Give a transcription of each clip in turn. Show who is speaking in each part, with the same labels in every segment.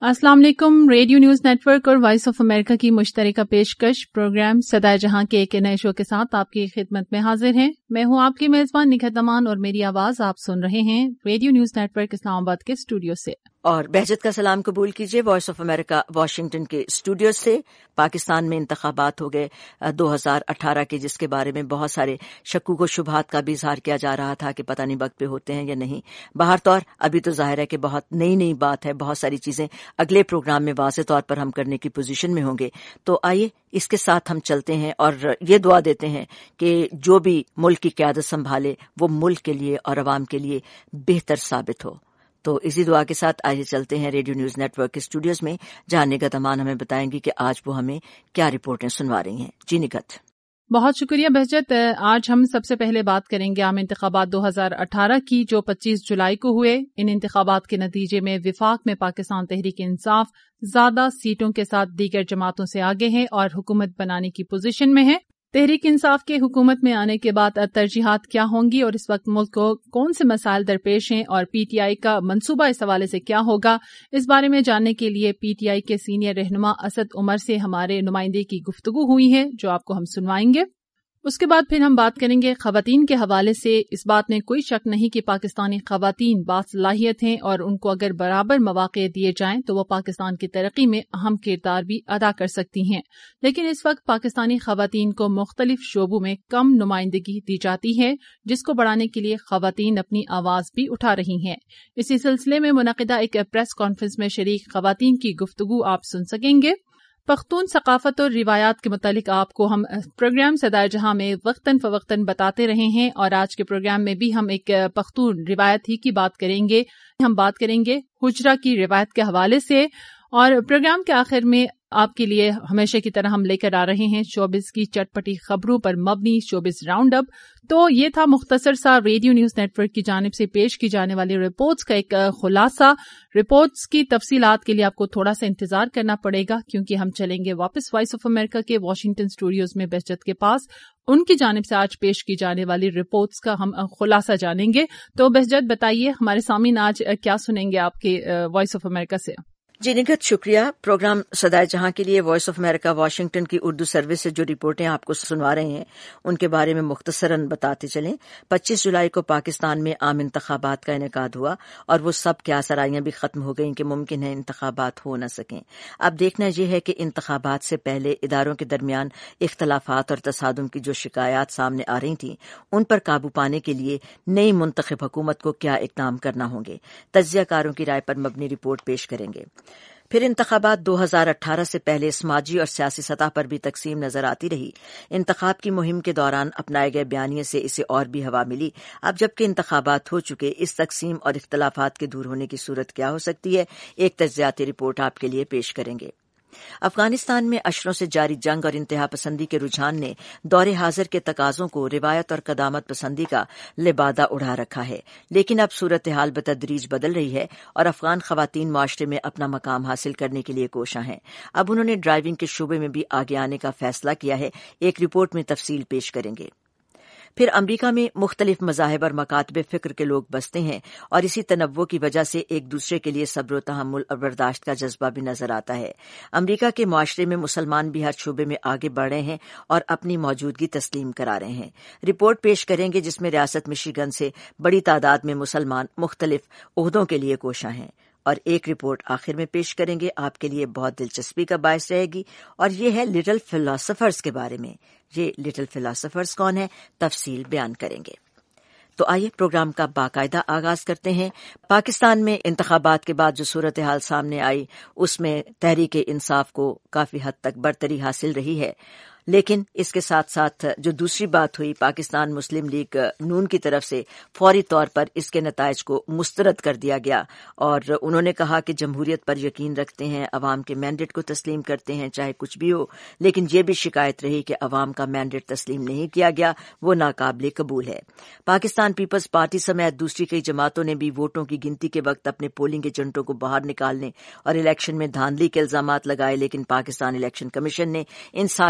Speaker 1: अस्सलाम वालेकुम। Radio news network और वॉइस ऑफ अमेरिका की मुश्तरका पेशकश प्रोग्राम सदाए जहां के एक नए शो के साथ आपकी खिदमत में हाजिर हैं। मैं हूं आपकी मेजबान निखत अमान और मेरी आवाज आप सुन रहे हैं रेडियो न्यूज़ नेटवर्क इस्लामाबाद के स्टूडियो से।
Speaker 2: और बहजत का सलाम कबूल कीजिए वॉइस ऑफ अमेरिका वाशिंगटन के स्टूडियो से। पाकिस्तान में इंतखाबात हो गए 2018 के, जिसके बारे में बहुत सारे शक्कूक व शुबहात का भी इजहार किया जा रहा था कि पता नहीं वक्त पे होते हैं या नहीं। बहर तौर अभी तो जाहिर है कि बहुत नई बात है, बहुत सारी चीजें अगले प्रोग्राम में वाज़े तौर पर हम करने की पोजीशन में होंगे। तो आइए इसके साथ हम चलते हैं और ये दुआ देते हैं कि जो भी मुल्क की क़यादत संभाले वो मुल्क के लिए और अवाम के लिए बेहतर साबित हो। तो इसी दुआ के साथ आइए चलते हैं रेडियो न्यूज़ नेटवर्क के स्टूडियोज में, जहां निगत अमान हमें बताएंगी कि आज वो हमें क्या रिपोर्टें सुनवा रही हैं। जी निगत।
Speaker 1: बहुत शुक्रिया बहजत। आज हम सबसे पहले बात करेंगे आम इंतखाबात 2018 की, जो 25 जुलाई को हुए। इन इंतखाबात के नतीजे में विफाक में पाकिस्तान तहरीक इंसाफ ज्यादा सीटों के साथ दीगर जमातों से आगे है और हुकूमत बनाने की पोजीशन में है। तहरीक इंसाफ के हुकूमत में आने के बाद तरजीहात क्या होंगी और इस वक्त मुल्क को कौन से मसाइल दरपेश हैं और पीटीआई का मंसूबा इस हवाले से क्या होगा, इस बारे में जानने के लिए पीटीआई के सीनियर रहनुमा असद उमर से हमारे नुमाइंदे की गुफ्तगू हुई है, जो आपको हम सुनवाएंगे। उसके बाद फिर हम बात करेंगे खवातीन के हवाले से। इस बात में कोई शक नहीं कि पाकिस्तानी खवातीन बासलाहियत हैं और उनको अगर बराबर मौक़े दिए जाएं तो वो पाकिस्तान की तरक्की में अहम किरदार भी अदा कर सकती हैं। लेकिन इस वक्त पाकिस्तानी खवातीन को मुख्तलिफ शोबों में कम नुमाइंदगी दी जाती है, जिसको बढ़ाने के लिए खवातीन अपनी आवाज भी उठा रही हैं। इसी सिलसिले में मुनक़िदा एक प्रेस कॉन्फ्रेंस में शरीक खवातीन की गुफ्तगू आप सुन सकेंगे। पख्तून सकाफत और रिवायात के मुतालिक आपको हम प्रोग्राम सदाए जहां में वक्तन फवक्तन बताते रहे हैं और आज के प्रोग्राम में भी हम एक पख्तून रिवायत ही की बात करेंगे। हम बात करेंगे हुजरा की रिवायत के हवाले से और प्रोग्राम के आखिर में आपके लिए हमेशा की तरह हम लेकर आ रहे हैं शोबिस की चटपटी खबरों पर मबनी शोबिस राउंड अप। तो ये था मुख्तसर सा रेडियो न्यूज़ नेटवर्क की जानिब से पेश की जाने वाली रिपोर्ट्स का एक खुलासा। रिपोर्ट्स की तफसीलात के लिए आपको थोड़ा सा इंतजार करना पड़ेगा, क्योंकि हम चलेंगे वापस वॉइस ऑफ अमेरिका के वाशिंगटन स्टूडियोज में बहजत के पास। उनकी जानिब से आज पेश की जाने वाली रिपोर्ट्स का हम खुलासा जानेंगे। तो बहजत बताइए, हमारे सामीन आज क्या सुनेंगे आपके वॉइस ऑफ अमेरिका से?
Speaker 2: जी निगत, शुक्रिया। प्रोग्राम सदाए जहां के लिए वॉइस ऑफ अमेरिका वाशिंगटन की उर्दू सर्विस से जो रिपोर्टें आपको सुनवा रहे हैं उनके बारे में मुख्तसरन बताते चलें। 25 जुलाई को पाकिस्तान में आम इंतखाबात का इनेकाद हुआ और वो सब क्या आसाराइयां भी खत्म हो गईं कि मुमकिन है इंतखाबात हो न सकें। अब देखना यह है कि इंतखाबात से पहले इदारों के दरमियान इख्तलाफात और तसादुम की जो शिकायत सामने आ रही थीं, उन पर काबू पाने के लिए नई मुंतखब हुकूमत को क्या इकदाम करना होंगे। तज्जियाकारों की राय पर मबनी रिपोर्ट पेश करेंगे। फिर इंतखाबात 2018 से पहले समाजी और सियासी सतह पर भी तकसीम नजर आती रही। इंतखाब की मुहिम के दौरान अपनाए गए बयानिए से इसे और भी हवा मिली। अब जबकि इंतखाबात हो चुके, इस तकसीम और इख्तलाफात के दूर होने की सूरत क्या हो सकती है, एक तज्जियाती रिपोर्ट आपके लिए पेश करेंगे। अफगानिस्तान में अशरों से जारी जंग और इंतहा पसंदी के रुझान ने दौरे हाजिर के तकाजों को रिवायत और कदामत पसंदी का लिबादा उड़ा रखा है। लेकिन अब सूरत हाल बतदरीज बदल रही है और अफगान खवातीन माशरे में अपना मकाम हासिल करने के लिए कोशां हैं। अब उन्होंने ड्राइविंग के शोबे में भी आगे आने का फैसला किया है। एक रिपोर्ट में तफसील पेश करेंगे। फिर अमरीका में मुख्तलिफ मज़ाहिब और मकातब फ़िक्र के लोग बसते हैं और इसी तनव्वुर की वजह से एक दूसरे के लिए सब्र तहम्मुल और बर्दाश्त का जज्बा भी नजर आता है। अमरीका के मुआशरे में मुसलमान भी हर शोबे में आगे बढ़ रहे हैं और अपनी मौजूदगी तस्लीम करा रहे हैं। रिपोर्ट पेश करेंगे जिसमें रियासत मिशिगन से बड़ी तादाद में मुसलमान मुख्तलिफ ओहदों के लिए कोशां हैं। और एक रिपोर्ट आखिर में पेश करेंगे, आपके लिए बहुत दिलचस्पी का बायस रहेगी, और ये है लिटिल फिलोसफर्स के बारे में। ये लिटिल फिलोसफर्स कौन है, तफसील बयान करेंगे। तो आइए प्रोग्राम का बाकायदा आगाज करते हैं। पाकिस्तान में इंतखाबात के बाद जो सूरत हाल सामने आई, उसमें तहरीक इंसाफ को काफी हद तक बरतरी हासिल रही है। लेकिन इसके साथ साथ जो दूसरी बात हुई, पाकिस्तान मुस्लिम लीग नून की तरफ से फौरी तौर पर इसके नताइज को मुस्तरद कर दिया गया और उन्होंने कहा कि जमहूरियत पर यकीन रखते हैं, अवाम के मैंडेट को तस्लीम करते हैं चाहे कुछ भी हो। लेकिन ये भी शिकायत रही कि अवाम का मैंडेट तस्लीम नहीं किया गया, वो नाकाबिले कबूल है। पाकिस्तान पीपल्स पार्टी समेत दूसरी कई जमातों ने भी वोटों की गिनती के वक्त अपने पोलिंग एजेंटों को बाहर निकालने और इलेक्शन में धांधली के इल्जामात लगाए, लेकिन पाकिस्तान इलेक्शन कमीशन ने इन सारे इल्जाम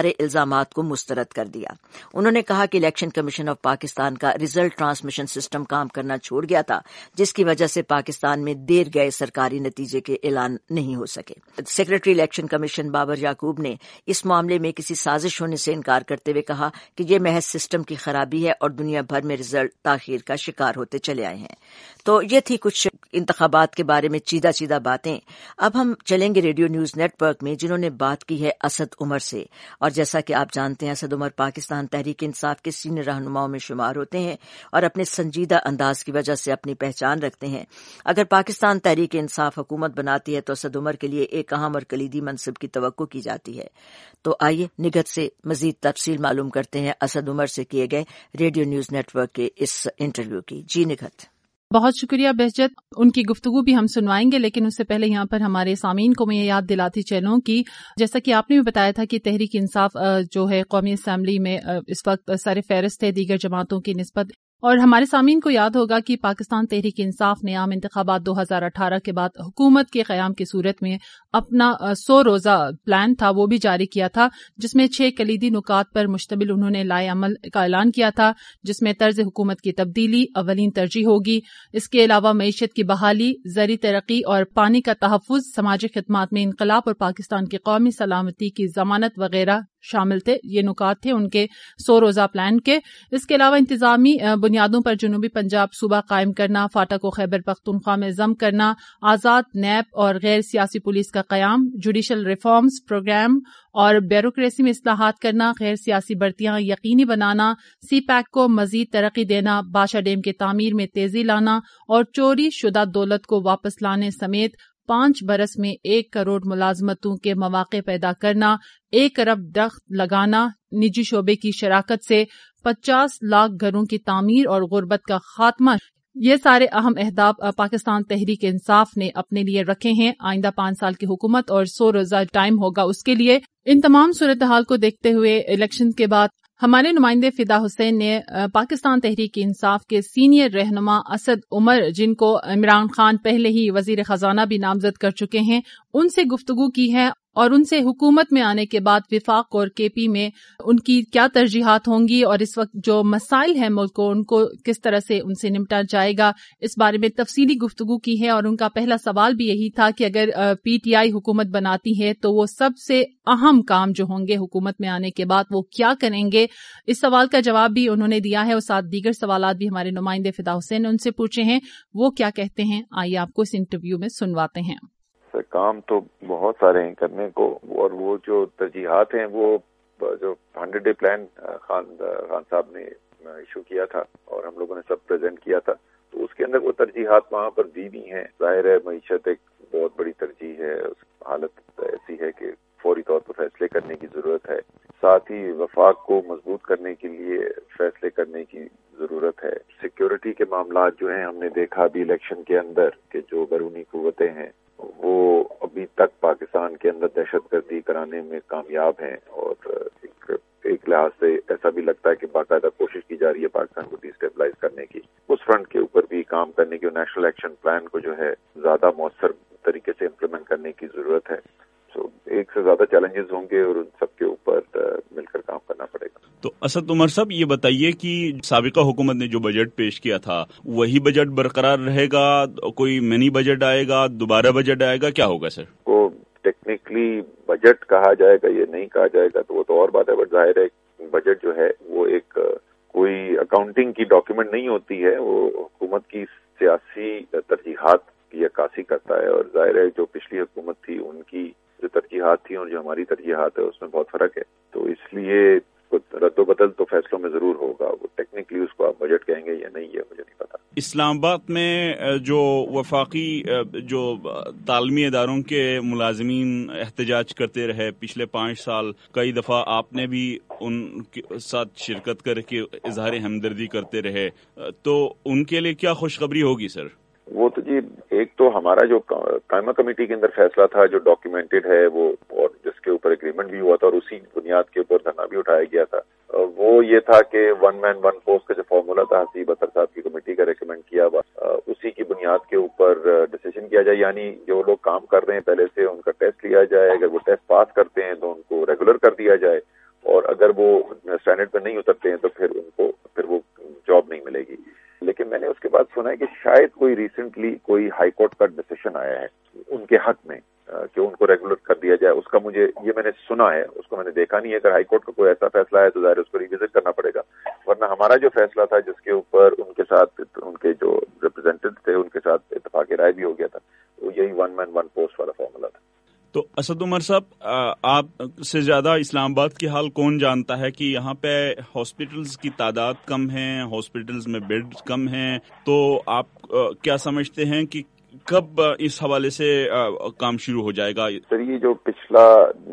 Speaker 2: الزامات کو مسترد کر دیا۔ انہوں نے کہا کہ الیکشن کمیشن آف پاکستان کا ریزلٹ ٹرانسمیشن سسٹم کام کرنا چھوڑ گیا تھا، جس کی وجہ سے پاکستان میں دیر گئے سرکاری نتیجے کے اعلان نہیں ہو سکے۔ Secretary election commission Babar Yaqoob نے اس معاملے میں کسی سازش ہونے سے انکار کرتے ہوئے کہا کہ یہ محض سسٹم کی خرابی ہے اور دنیا بھر میں رزلٹ تاخیر کا شکار ہوتے چلے آئے ہیں۔ تو یہ تھی کچھ انتخابات کے بارے میں چیدہ باتیں۔ اب ہم چلیں گے ریڈیو نیوز نیٹ ورک میں، جنہوں نے بات کی ہے اسد عمر سے، اور جیسا کہ آپ جانتے ہیں اسد عمر پاکستان تحریک انصاف کے سینئر رہنماؤں میں شمار ہوتے ہیں اور اپنے سنجیدہ انداز کی وجہ سے اپنی پہچان رکھتے ہیں۔ اگر پاکستان تحریک انصاف حکومت بناتی ہے تو اسد عمر کے لیے ایک اہم اور کلیدی منصب کی توقع کی جاتی ہے۔ تو آئیے نگہت سے مزید تفصیل معلوم کرتے ہیں اسد عمر سے کیے گئے ریڈیو نیوز نیٹ ورک کے اس انٹرویو کی۔ جی نگہت۔
Speaker 1: بہت شکریہ بہجت، ان کی گفتگو بھی ہم سنوائیں گے، لیکن اس سے پہلے یہاں پر ہمارے سامعین کو میں یہ یاد دلاتی چلوں کہ جیسا کہ آپ نے بھی بتایا تھا کہ تحریک انصاف جو ہے قومی اسمبلی میں اس وقت سر فہرست ہے دیگر جماعتوں کی نسبت، اور ہمارے سامعین کو یاد ہوگا کہ پاکستان تحریک انصاف نے عام انتخابات 2018 کے بعد حکومت کے قیام کی صورت میں اپنا 100 روزہ پلان تھا وہ بھی جاری کیا تھا، جس میں 6 کلیدی نکات پر مشتمل انہوں نے لائے عمل کا اعلان کیا تھا، جس میں طرز حکومت کی تبدیلی اولین ترجیح ہوگی۔ اس کے علاوہ معیشت کی بحالی، زرعی ترقی اور پانی کا تحفظ، سماجی خدمات میں انقلاب اور پاکستان کی قومی سلامتی کی ضمانت وغیرہ شامل تھے۔ یہ نکات تھے ان کے 100 روزہ پلان کے۔ اس کے علاوہ انتظامی بنیادوں پر جنوبی پنجاب صوبہ قائم کرنا، فاٹا و خیبر پختونخوا میں ضم کرنا، آزاد نیب اور غیر سیاسی پولیس کا قیام، جوڈیشل ریفارمز پروگرام اور بیوروکریسی میں اصلاحات کرنا، غیر سیاسی بھرتیاں یقینی بنانا، سی پیک کو مزید ترقی دینا، بادشاہ ڈیم کی تعمیر میں تیزی لانا اور چوری شدہ دولت کو واپس لانے سمیت 5 برس میں 1 کروڑ ملازمتوں کے مواقع پیدا کرنا، 1 ارب درخت لگانا، نجی شعبے کی شراکت سے 50 لاکھ گھروں کی تعمیر اور غربت کا خاتمہ، یہ سارے اہم اہداف پاکستان تحریک انصاف نے اپنے لیے رکھے ہیں۔ آئندہ 5 سال کی حکومت اور 100 روزہ ٹائم ہوگا اس کے لیے۔ ان تمام صورتحال کو دیکھتے ہوئے الیکشن کے بعد ہمارے نمائندے فدا حسین نے پاکستان تحریک انصاف کے سینئر رہنما اسد عمر، جن کو عمران خان پہلے ہی وزیر خزانہ بھی نامزد کر چکے ہیں، ان سے گفتگو کی ہے اور ان سے حکومت میں آنے کے بعد وفاق اور کے پی میں ان کی کیا ترجیحات ہوں گی اور اس وقت جو مسائل ہیں ملک کو ان کو کس طرح سے ان سے نمٹا جائے گا، اس بارے میں تفصیلی گفتگو کی ہے۔ اور ان کا پہلا سوال بھی یہی تھا کہ اگر پی ٹی آئی حکومت بناتی ہے تو وہ سب سے اہم کام جو ہوں گے حکومت میں آنے کے بعد وہ کیا کریں گے۔ اس سوال کا جواب بھی انہوں نے دیا ہے اور ساتھ دیگر سوالات بھی ہمارے نمائندے فدا حسین نے ان سے پوچھے ہیں، وہ کیا کہتے ہیں آئیے آپ کو اس انٹرویو میں سنواتے ہیں۔
Speaker 3: کام تو بہت سارے ہیں کرنے کو، اور وہ جو ترجیحات ہیں وہ جو 100 ڈے پلان خان صاحب نے ایشو کیا تھا اور ہم لوگوں نے سب پریزنٹ کیا تھا، تو اس کے اندر وہ ترجیحات وہاں پر دی بھی ہیں۔ ظاہر ہے معیشت ایک بہت بڑی ترجیح ہے، حالت ایسی ہے کہ فوری طور پر فیصلے کرنے کی ضرورت ہے، ساتھ ہی وفاق کو مضبوط کرنے کے لیے فیصلے کرنے کی ضرورت ہے۔ سیکیورٹی کے معاملات جو ہیں ہم نے دیکھا ابھی الیکشن کے اندر کہ جو بیرونی قوتیں ہیں وہ ابھی تک پاکستان کے اندر دہشت گردی کرانے میں کامیاب ہیں، اور ایک لحاظ سے ایسا بھی لگتا ہے کہ باقاعدہ کوشش کی جا رہی ہے پاکستان کو ڈی اسٹیبلائز کرنے کی۔ اس فرنٹ کے اوپر بھی کام کرنے کی، نیشنل ایکشن پلان کو جو ہے زیادہ مؤثر طریقے سے امپلیمنٹ کرنے کی ضرورت ہے۔ ایک سے زیادہ چیلنجز ہوں گے اور ان سب کے اوپر مل کر کام کرنا پڑے گا۔
Speaker 4: تو اسد عمر صاحب یہ بتائیے کہ سابقہ حکومت نے جو بجٹ پیش کیا تھا وہی بجٹ برقرار رہے گا، کوئی منی بجٹ آئے گا، دوبارہ بجٹ آئے گا، کیا ہوگا سر؟
Speaker 3: کو ٹیکنیکلی بجٹ کہا جائے گا یہ نہیں کہا جائے گا تو وہ تو اور بات ہے، بٹ ظاہر ہے بجٹ جو ہے وہ ایک کوئی اکاؤنٹنگ کی ڈاکیومنٹ نہیں ہوتی ہے، وہ حکومت کی سیاسی ترجیحات کی عکاسی کرتا ہے، اور ظاہر ہے جو پچھلی حکومت تھی ان کی جو ترجیحات تھیں اور جو ہماری ترجیحات ہے اس میں بہت فرق ہے، تو اس لیے رد و بدل تو فیصلوں میں ضرور ہوگا۔ وہ ٹیکنیکلی اس کو آپ بجٹ کہیں گے یا نہیں یہ مجھے نہیں پتا۔
Speaker 4: اسلام آباد میں جو وفاقی جو تعلیمی اداروں کے ملازمین احتجاج کرتے رہے پچھلے 5 سال، کئی دفعہ آپ نے بھی ان کے ساتھ شرکت کر کے اظہار ہمدردی کرتے رہے، تو ان کے لیے کیا خوشخبری ہوگی سر؟
Speaker 3: وہ تو جی ایک تو ہمارا جو قائمہ کمیٹی کے اندر فیصلہ تھا جو ڈاکیومنٹڈ ہے وہ، اور جس کے اوپر اگریمنٹ بھی ہوا تھا اور اسی بنیاد کے اوپر دھرنا بھی اٹھایا گیا تھا، وہ یہ تھا کہ 1 مین 1 پوسٹ کا جو فارمولا تھا حسیب اطہر صاحب کی کمیٹی کا ریکمینڈ کیا ہوا، اسی کی بنیاد کے اوپر ڈیسیژن کیا جائے، یعنی جو لوگ کام کر رہے ہیں پہلے سے ان کا ٹیسٹ لیا جائے، اگر وہ ٹیسٹ پاس کرتے ہیں تو ان کو ریگولر کر دیا جائے، اور اگر وہ اسٹینڈرڈ پہ نہیں اترتے ہیں تو پھر وہ جاب نہیں ملے گی. لیکن میں نے اس کے بعد سنا ہے کہ شاید کوئی ریسنٹلی کوئی ہائی کورٹ کا ڈیسیشن آیا ہے ان کے حق میں کہ ان کو ریگولر کر دیا جائے. اس کا یہ میں نے سنا ہے, اس کو میں نے دیکھا نہیں ہے. اگر ہائی کورٹ کا کوئی ایسا فیصلہ ہے تو ظاہر اس کو ریوزٹ کرنا پڑے گا, ورنہ ہمارا جو فیصلہ تھا جس کے اوپر ان کے ساتھ ان کے جو ریپرزینٹیو تھے ان کے ساتھ اتفاق رائے بھی ہو گیا تھا, وہ یہی 1 man 1 post والا فارمولا تھا.
Speaker 4: تو اسد عمر صاحب, آپ سے زیادہ اسلام آباد کی حال کون جانتا ہے کہ یہاں پہ ہاسپٹلز کی تعداد کم ہے, ہاسپٹلز میں بیڈ کم ہیں, تو آپ کیا سمجھتے ہیں کہ کب اس حوالے سے کام شروع ہو جائے گا؟
Speaker 3: سر, یہ جو پچھلا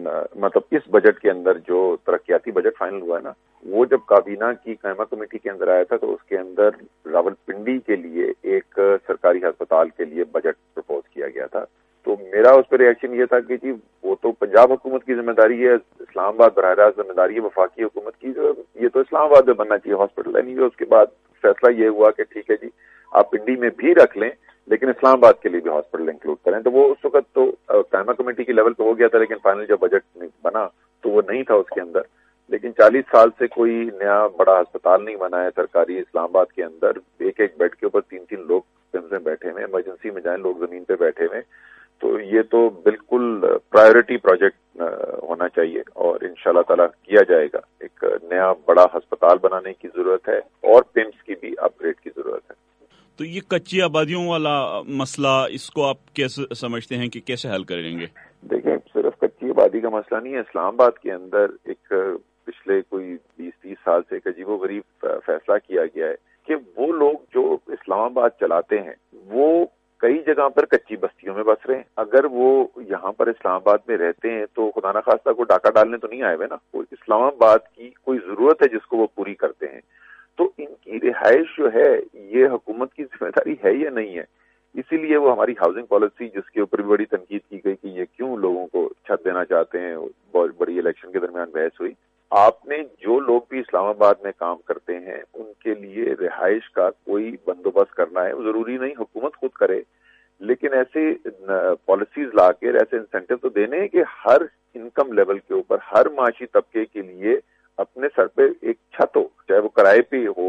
Speaker 3: مطلب اس بجٹ کے اندر جو ترقیاتی بجٹ فائنل ہوا ہے نا, وہ جب کابینہ کی قائمہ کمیٹی کے اندر آیا تھا تو اس کے اندر راولپنڈی کے لیے ایک سرکاری ہسپتال کے لیے بجٹ پرپوز کیا گیا تھا. تو میرا اس پہ ریئیکشن یہ تھا کہ جی وہ تو پنجاب حکومت کی ذمہ داری ہے, اسلام آباد براہ راست ذمہ داری ہے وفاقی حکومت کی, یہ تو اسلام آباد میں بننا چاہیے ہاسپٹل. اس کے بعد فیصلہ یہ ہوا کہ ٹھیک ہے جی آپ پنڈی میں بھی رکھ لیں لیکن اسلام آباد کے لیے بھی ہاسپٹل انکلوڈ کریں. تو وہ اس وقت تو قائمہ کمیٹی کی لیول پہ ہو گیا تھا, لیکن فائنل جب بجٹ بنا تو وہ نہیں تھا اس کے اندر. لیکن 40 سال سے کوئی نیا بڑا ہسپتال نہیں بنا ہے سرکاری اسلام آباد کے اندر. ایک بیڈ کے اوپر 3 لوگ میں بیٹھے ہوئے, ایمرجنسی میں جائیں لوگ زمین پہ بیٹھے ہوئے. تو یہ تو بالکل پرائیورٹی پروجیکٹ ہونا چاہیے اور انشاءاللہ تعالی کیا جائے گا. ایک نیا بڑا ہسپتال بنانے کی ضرورت ہے اور پمپس کی بھی اپ گریڈ کی ضرورت ہے.
Speaker 4: تو یہ کچی آبادیوں والا مسئلہ, اس کو آپ کیسے سمجھتے ہیں کہ کیسے حل کریں گے؟
Speaker 3: دیکھیں, صرف کچی آبادی کا مسئلہ نہیں ہے. اسلام آباد کے اندر ایک پچھلے کوئی 20-30 سال سے ایک عجیب و غریب فیصلہ کیا گیا ہے کہ وہ لوگ جو اسلام آباد چلاتے ہیں وہ کئی جگہ پر کچی بستیوں میں بس رہے ہیں. اگر وہ یہاں پر اسلام آباد میں رہتے ہیں تو خدا نخواستہ کو ڈاکہ ڈالنے تو نہیں آئے ہوئے نا, وہ اسلام آباد کی کوئی ضرورت ہے جس کو وہ پوری کرتے ہیں. تو ان کی رہائش جو ہے یہ حکومت کی ذمہ داری ہے یا نہیں ہے. اسی لیے وہ ہماری ہاؤسنگ پالیسی جس کے اوپر بھی بڑی تنقید کی گئی کہ یہ کیوں لوگوں کو چھت دینا چاہتے ہیں, بہت بڑی الیکشن کے درمیان بحث ہوئی. آپ نے جو لوگ بھی اسلام آباد میں کام کرتے ہیں ان کے لیے رہائش کا کوئی بندوبست کرنا ہے. ضروری نہیں حکومت خود کرے, لیکن ایسے پالیسیز لا کے ایسے انسینٹیو تو دینے ہیں کہ ہر انکم لیول کے اوپر ہر معاشی طبقے کے لیے اپنے سر پہ ایک چھت ہو, چاہے وہ کرائے پہ ہو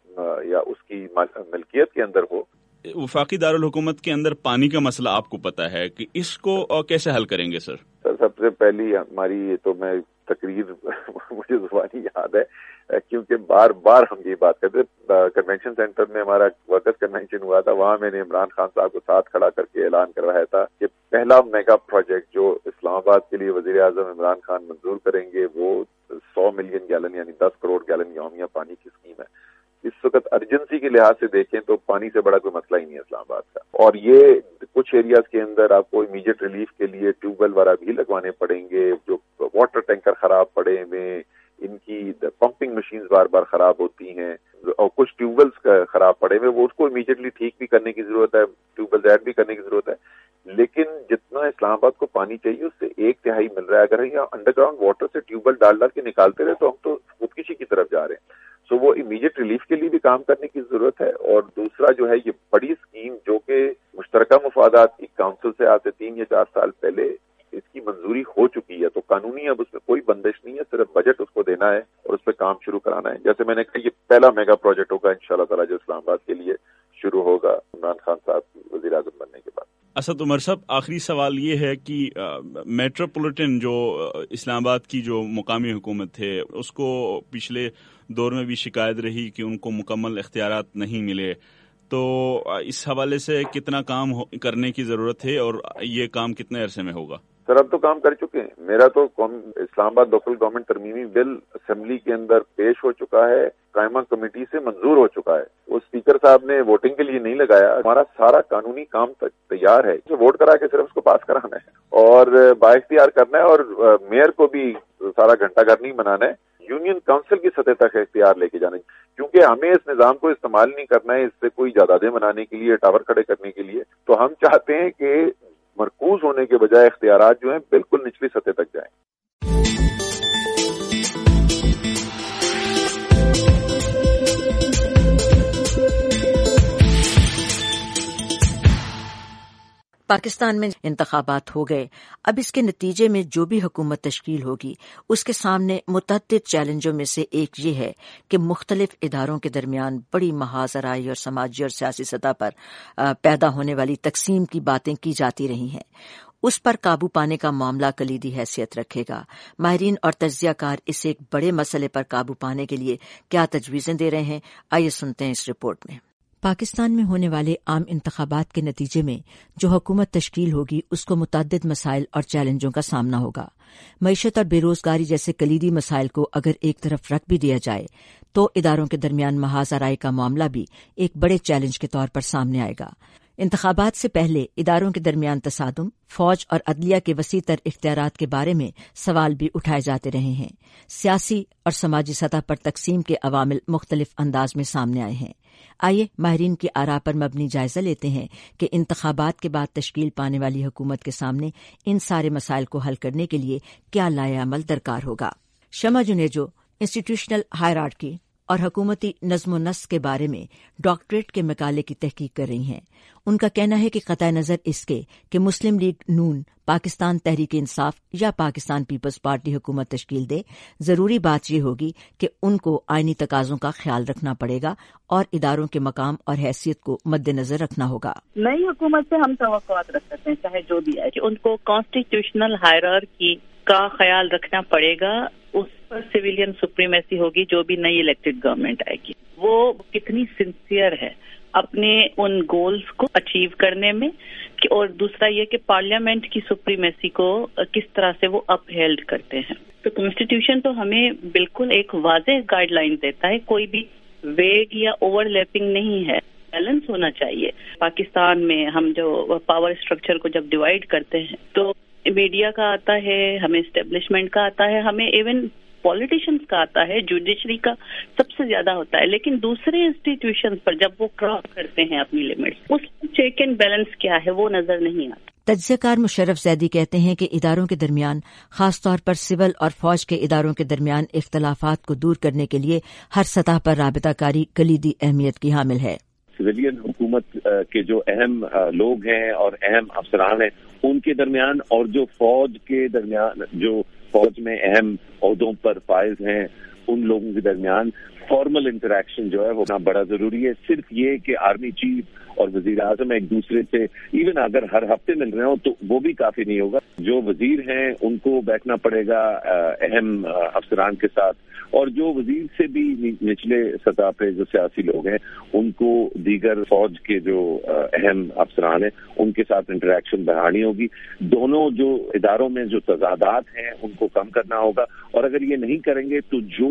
Speaker 3: یا اس کی ملکیت کے اندر ہو.
Speaker 4: وفاقی دارالحکومت کے اندر پانی کا مسئلہ آپ کو پتا ہے کہ اس کو کیسے حل کریں گے؟ سر
Speaker 3: سب سے پہلی ہماری تو میں تقریر مجھے زبانی یاد ہے کیونکہ بار بار ہم یہ بات کرتے. کنونشن سینٹر میں ہمارا ورکرز کنونشن ہوا تھا, وہاں میں نے عمران خان صاحب کو ساتھ کھڑا کر کے اعلان کروایا تھا کہ پہلا میگا پروجیکٹ جو اسلام آباد کے لیے وزیر اعظم عمران خان منظور کریں گے وہ 100 ملین گیلن یعنی 10 کروڑ گیلن یومیہ پانی کی اسکیم ہے. اس وقت ارجنسی کے لحاظ سے دیکھیں تو پانی سے بڑا کوئی مسئلہ ہی نہیں ہے اسلام آباد کا. اور یہ کچھ ایریاز کے اندر آپ کو امیڈیٹ ریلیف کے لیے ٹیوب ویل وغیرہ بھی لگوانے پڑیں گے. جو واٹر ٹینکر خراب پڑے ہوئے, ان کی پمپنگ مشینز بار بار خراب ہوتی ہیں اور کچھ ٹیوب ویلز خراب پڑے ہوئے, وہ اس کو امیڈیٹلی ٹھیک بھی کرنے کی ضرورت ہے, ٹیوب ویلز ایڈ بھی کرنے کی ضرورت ہے. لیکن جتنا اسلام آباد کو پانی چاہیے اس سے 1/3 مل رہا ہے. اگر ہم انڈر گراؤنڈ واٹر سے ٹیوب ویل ڈال کے نکالتے رہے تو ہم تو خودکشی کی طرف جا رہے ہیں. سو وہ امیڈیٹ ریلیف کے لیے بھی کام کرنے کی ضرورت ہے. اور دوسرا جو ہے یہ بڑی اسکیم جو کہ مشترکہ مفادات کی کونسل سے آج سے 3 یا 4 سال پہلے اس کی منظوری ہو چکی ہے, تو قانونی اب اس میں کوئی بندش نہیں ہے, صرف بجٹ اس کو دینا ہے اور اس پہ کام شروع کرانا ہے. جیسے میں نے کہا یہ پہلا میگا پروجیکٹ ہوگا انشاءاللہ تعالی جو اسلام آباد کے لیے شروع ہوگا عمران خان صاحب وزیر اعظم بننے کے بعد.
Speaker 4: اسد عمر صاحب, آخری سوال یہ ہے کہ میٹروپولیٹن جو اسلام آباد کی جو مقامی حکومت ہے اس کو پچھلے دور میں بھی شکایت رہی کہ ان کو مکمل اختیارات نہیں ملے, تو اس حوالے سے کتنا کام کرنے کی ضرورت ہے اور یہ کام کتنے عرصے میں ہوگا؟
Speaker 3: سر اب تو کام کر چکے ہیں. میرا تو اسلام آباد لوکل گورنمنٹ ترمیمی بل اسمبلی کے اندر پیش ہو چکا ہے, قائمہ کمیٹی سے منظور ہو چکا ہے. وہ اسپیکر صاحب نے ووٹنگ کے لیے نہیں لگایا. ہمارا سارا قانونی کام تیار ہے, ووٹ کرا کے صرف اس کو پاس کرانا ہے اور بااختیار کرنا ہے, اور میئر کو بھی سارا گھنٹہ گھر نہیں بنانا ہے, یونین کونسل کی سطح تک اختیار لے کے جانا ہے. کیونکہ ہمیں اس نظام کو استعمال نہیں کرنا ہے اس سے کوئی جائیدادیں بنانے کے لیے, ٹاور کھڑے کرنے کے لیے. تو ہم چاہتے ہیں کہ مرکوز ہونے کے بجائے اختیارات جو ہیں بالکل نچلی سطح تک جائیں.
Speaker 2: پاکستان میں انتخابات ہو گئے. اب اس کے نتیجے میں جو بھی حکومت تشکیل ہوگی اس کے سامنے متعدد چیلنجوں میں سے ایک یہ ہے کہ مختلف اداروں کے درمیان بڑی محاذ آرائی اور سماجی اور سیاسی سطح پر پیدا ہونے والی تقسیم کی باتیں کی جاتی رہی ہیں. اس پر قابو پانے کا معاملہ کلیدی حیثیت رکھے گا. ماہرین اور تجزیہ کار اس ایک بڑے مسئلے پر قابو پانے کے لیے کیا تجویزیں دے رہے ہیں، آئیے سنتے ہیں اس رپورٹ میں. پاکستان میں ہونے والے عام انتخابات کے نتیجے میں جو حکومت تشکیل ہوگی اس کو متعدد مسائل اور چیلنجوں کا سامنا ہوگا. معیشت اور بے روزگاری جیسے کلیدی مسائل کو اگر ایک طرف رکھ بھی دیا جائے تو اداروں کے درمیان محاذ آرائی کا معاملہ بھی ایک بڑے چیلنج کے طور پر سامنے آئے گا. انتخابات سے پہلے اداروں کے درمیان تصادم، فوج اور عدلیہ کے وسیع تر اختیارات کے بارے میں سوال بھی اٹھائے جاتے رہے ہیں. سیاسی اور سماجی سطح پر تقسیم کے عوامل مختلف انداز میں سامنے آئے ہیں. آئیے ماہرین کی آراء پر مبنی جائزہ لیتے ہیں کہ انتخابات کے بعد تشکیل پانے والی حکومت کے سامنے ان سارے مسائل کو حل کرنے کے لیے کیا لائحہ عمل درکار ہوگا. شمع جنیجو انسٹیٹیوشنل ہائرارکی اور حکومتی نظم و نسق کے بارے میں ڈاکٹریٹ کے مقالے کی تحقیق کر رہی ہیں. ان کا کہنا ہے کہ قطع نظر اس کے کہ مسلم لیگ نون، پاکستان تحریک انصاف یا پاکستان پیپلز پارٹی حکومت تشکیل دے، ضروری بات یہ ہوگی کہ ان کو آئینی تقاضوں کا خیال رکھنا پڑے گا اور اداروں کے مقام اور حیثیت کو مد نظر رکھنا ہوگا.
Speaker 5: نئی حکومت سے ہم توقعات رکھ سکتے ہیں، چاہے جو بھی ہے، کہ ان کو کانسٹیٹیوشنل ہائرارکی کا خیال رکھنا پڑے گا. اس پر سویلین سپریمیسی ہوگی. جو بھی نئی الیکٹڈ گورنمنٹ آئے گی وہ کتنی سنسیئر ہے اپنے ان گولز کو اچیو کرنے میں، اور دوسرا یہ کہ پارلیمنٹ کی سپریمیسی کو کس طرح سے وہ اپ ہیلڈ کرتے ہیں. تو کانسٹیٹیوشن تو ہمیں بالکل ایک واضح گائیڈ لائن دیتا ہے، کوئی بھی ویگ یا اوور لیپنگ نہیں ہے. بیلنس ہونا چاہیے. پاکستان میں ہم جو پاور اسٹرکچر کو جب ڈیوائڈ کرتے ہیں تو میڈیا کا آتا ہے، ہمیں اسٹیبلشمنٹ کا آتا ہے، ہمیں ایون پولیٹیشنز کا آتا ہے، جوڈیشری کا سب سے زیادہ ہوتا ہے. لیکن دوسرے انسٹیٹیوشنز پر جب وہ کراس کرتے ہیں اپنی لمٹس، اس چیک اینڈ بیلنس کیا ہے وہ نظر نہیں آتا.
Speaker 2: تجزیہ کار مشرف زیدی کہتے ہیں کہ اداروں کے درمیان، خاص طور پر سول اور فوج کے اداروں کے درمیان اختلافات کو دور کرنے کے لیے ہر سطح پر رابطہ کاری کلیدی اہمیت کی حامل ہے.
Speaker 6: سویلین حکومت کے جو اہم لوگ ہیں اور اہم افسران ہیں ان کے درمیان، اور جو فوج کے درمیان، جو فوج میں اہم عہدوں پر فائز ہیں ان لوگوں کے درمیان فارمل انٹریکشن جو ہے وہ بڑا ضروری ہے. صرف یہ کہ آرمی چیف اور وزیر اعظم ایک دوسرے سے ایون اگر ہر ہفتے مل رہے ہوں تو وہ بھی کافی نہیں ہوگا. جو وزیر ہیں ان کو بیٹھنا پڑے گا اہم افسران کے ساتھ، اور جو وزیر سے بھی نچلے سطح پہ جو سیاسی لوگ ہیں ان کو دیگر فوج کے جو اہم افسران ہیں ان کے ساتھ انٹریکشن بڑھانی ہوگی. دونوں جو اداروں میں جو تضادات ہیں ان کو کم کرنا ہوگا، اور اگر یہ نہیں کریں گے تو جو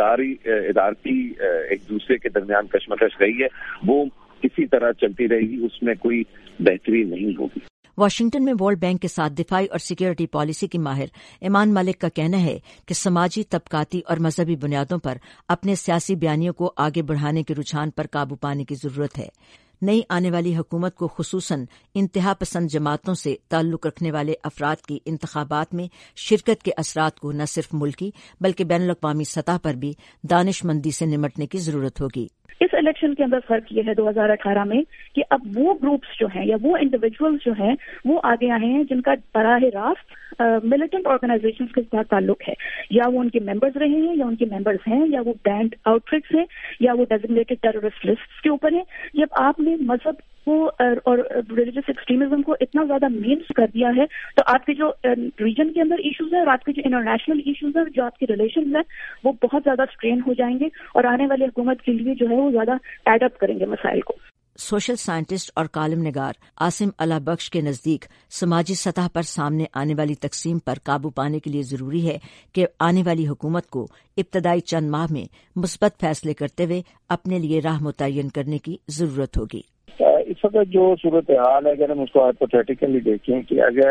Speaker 6: ادارتی ایک دوسرے کے درمیان کشمکش رہی ہے وہ اسی طرح چلتی رہے گی، اس میں کوئی بہتری نہیں ہوگی.
Speaker 2: واشنگٹن میں ورلڈ بینک کے ساتھ دفاعی اور سیکیورٹی پالیسی کی ماہر ایمان ملک کا کہنا ہے کہ سماجی، طبقاتی اور مذہبی بنیادوں پر اپنے سیاسی بیانیوں کو آگے بڑھانے کے رجحان پر قابو پانے کی ضرورت ہے. نئی آنے والی حکومت کو خصوصاً انتہا پسند جماعتوں سے تعلق رکھنے والے افراد کی انتخابات میں شرکت کے اثرات کو نہ صرف ملکی بلکہ بین الاقوامی سطح پر بھی دانش مندی سے نمٹنے کی ضرورت ہوگی.
Speaker 7: اس الیکشن کے اندر فرق یہ ہے 2018 میں کہ اب وہ گروپس جو ہیں یا وہ انڈیویجولز جو ہیں وہ آگے آئے ہیں جن کا براہ راست ملیٹنٹ آرگنائزیشنز کے ساتھ تعلق ہے، یا وہ ان کے ممبرز رہے ہیں یا ان کے ممبرز ہیں، یا وہ بینڈ آؤٹ فٹس ہیں، یا وہ ڈیزگنیٹڈ ٹیررسٹ لسٹ کے اوپر ہیں. جب آپ نے مذہب کو اور ریلیجس ایکسٹریمزم کو اتنا زیادہ مینس کر دیا ہے تو آپ کے جو ریجن کے اندر ایشوز ہیں اور آپ کے جو انٹرنیشنل ایشوز ہیں، جو آپ کے ریلیشنز ہیں، وہ بہت زیادہ اسٹرین ہو جائیں گے اور آنے والی حکومت کے لیے جو ہے وہ زیادہ ایڈ اپ کریں گے مسائل کو.
Speaker 2: سوشل سائنٹسٹ اور کالم نگار عاصم اللہ بخش کے نزدیک سماجی سطح پر سامنے آنے والی تقسیم پر قابو پانے کے لیے ضروری ہے کہ آنے والی حکومت کو ابتدائی چند ماہ میں مثبت فیصلے کرتے ہوئے اپنے لیے راہ متعین کرنے کی ضرورت ہوگی.
Speaker 8: اس وقت جو صورتحال ہے اگر ہم اس کو ہائپوتھیٹیکلی دیکھیں کہ اگر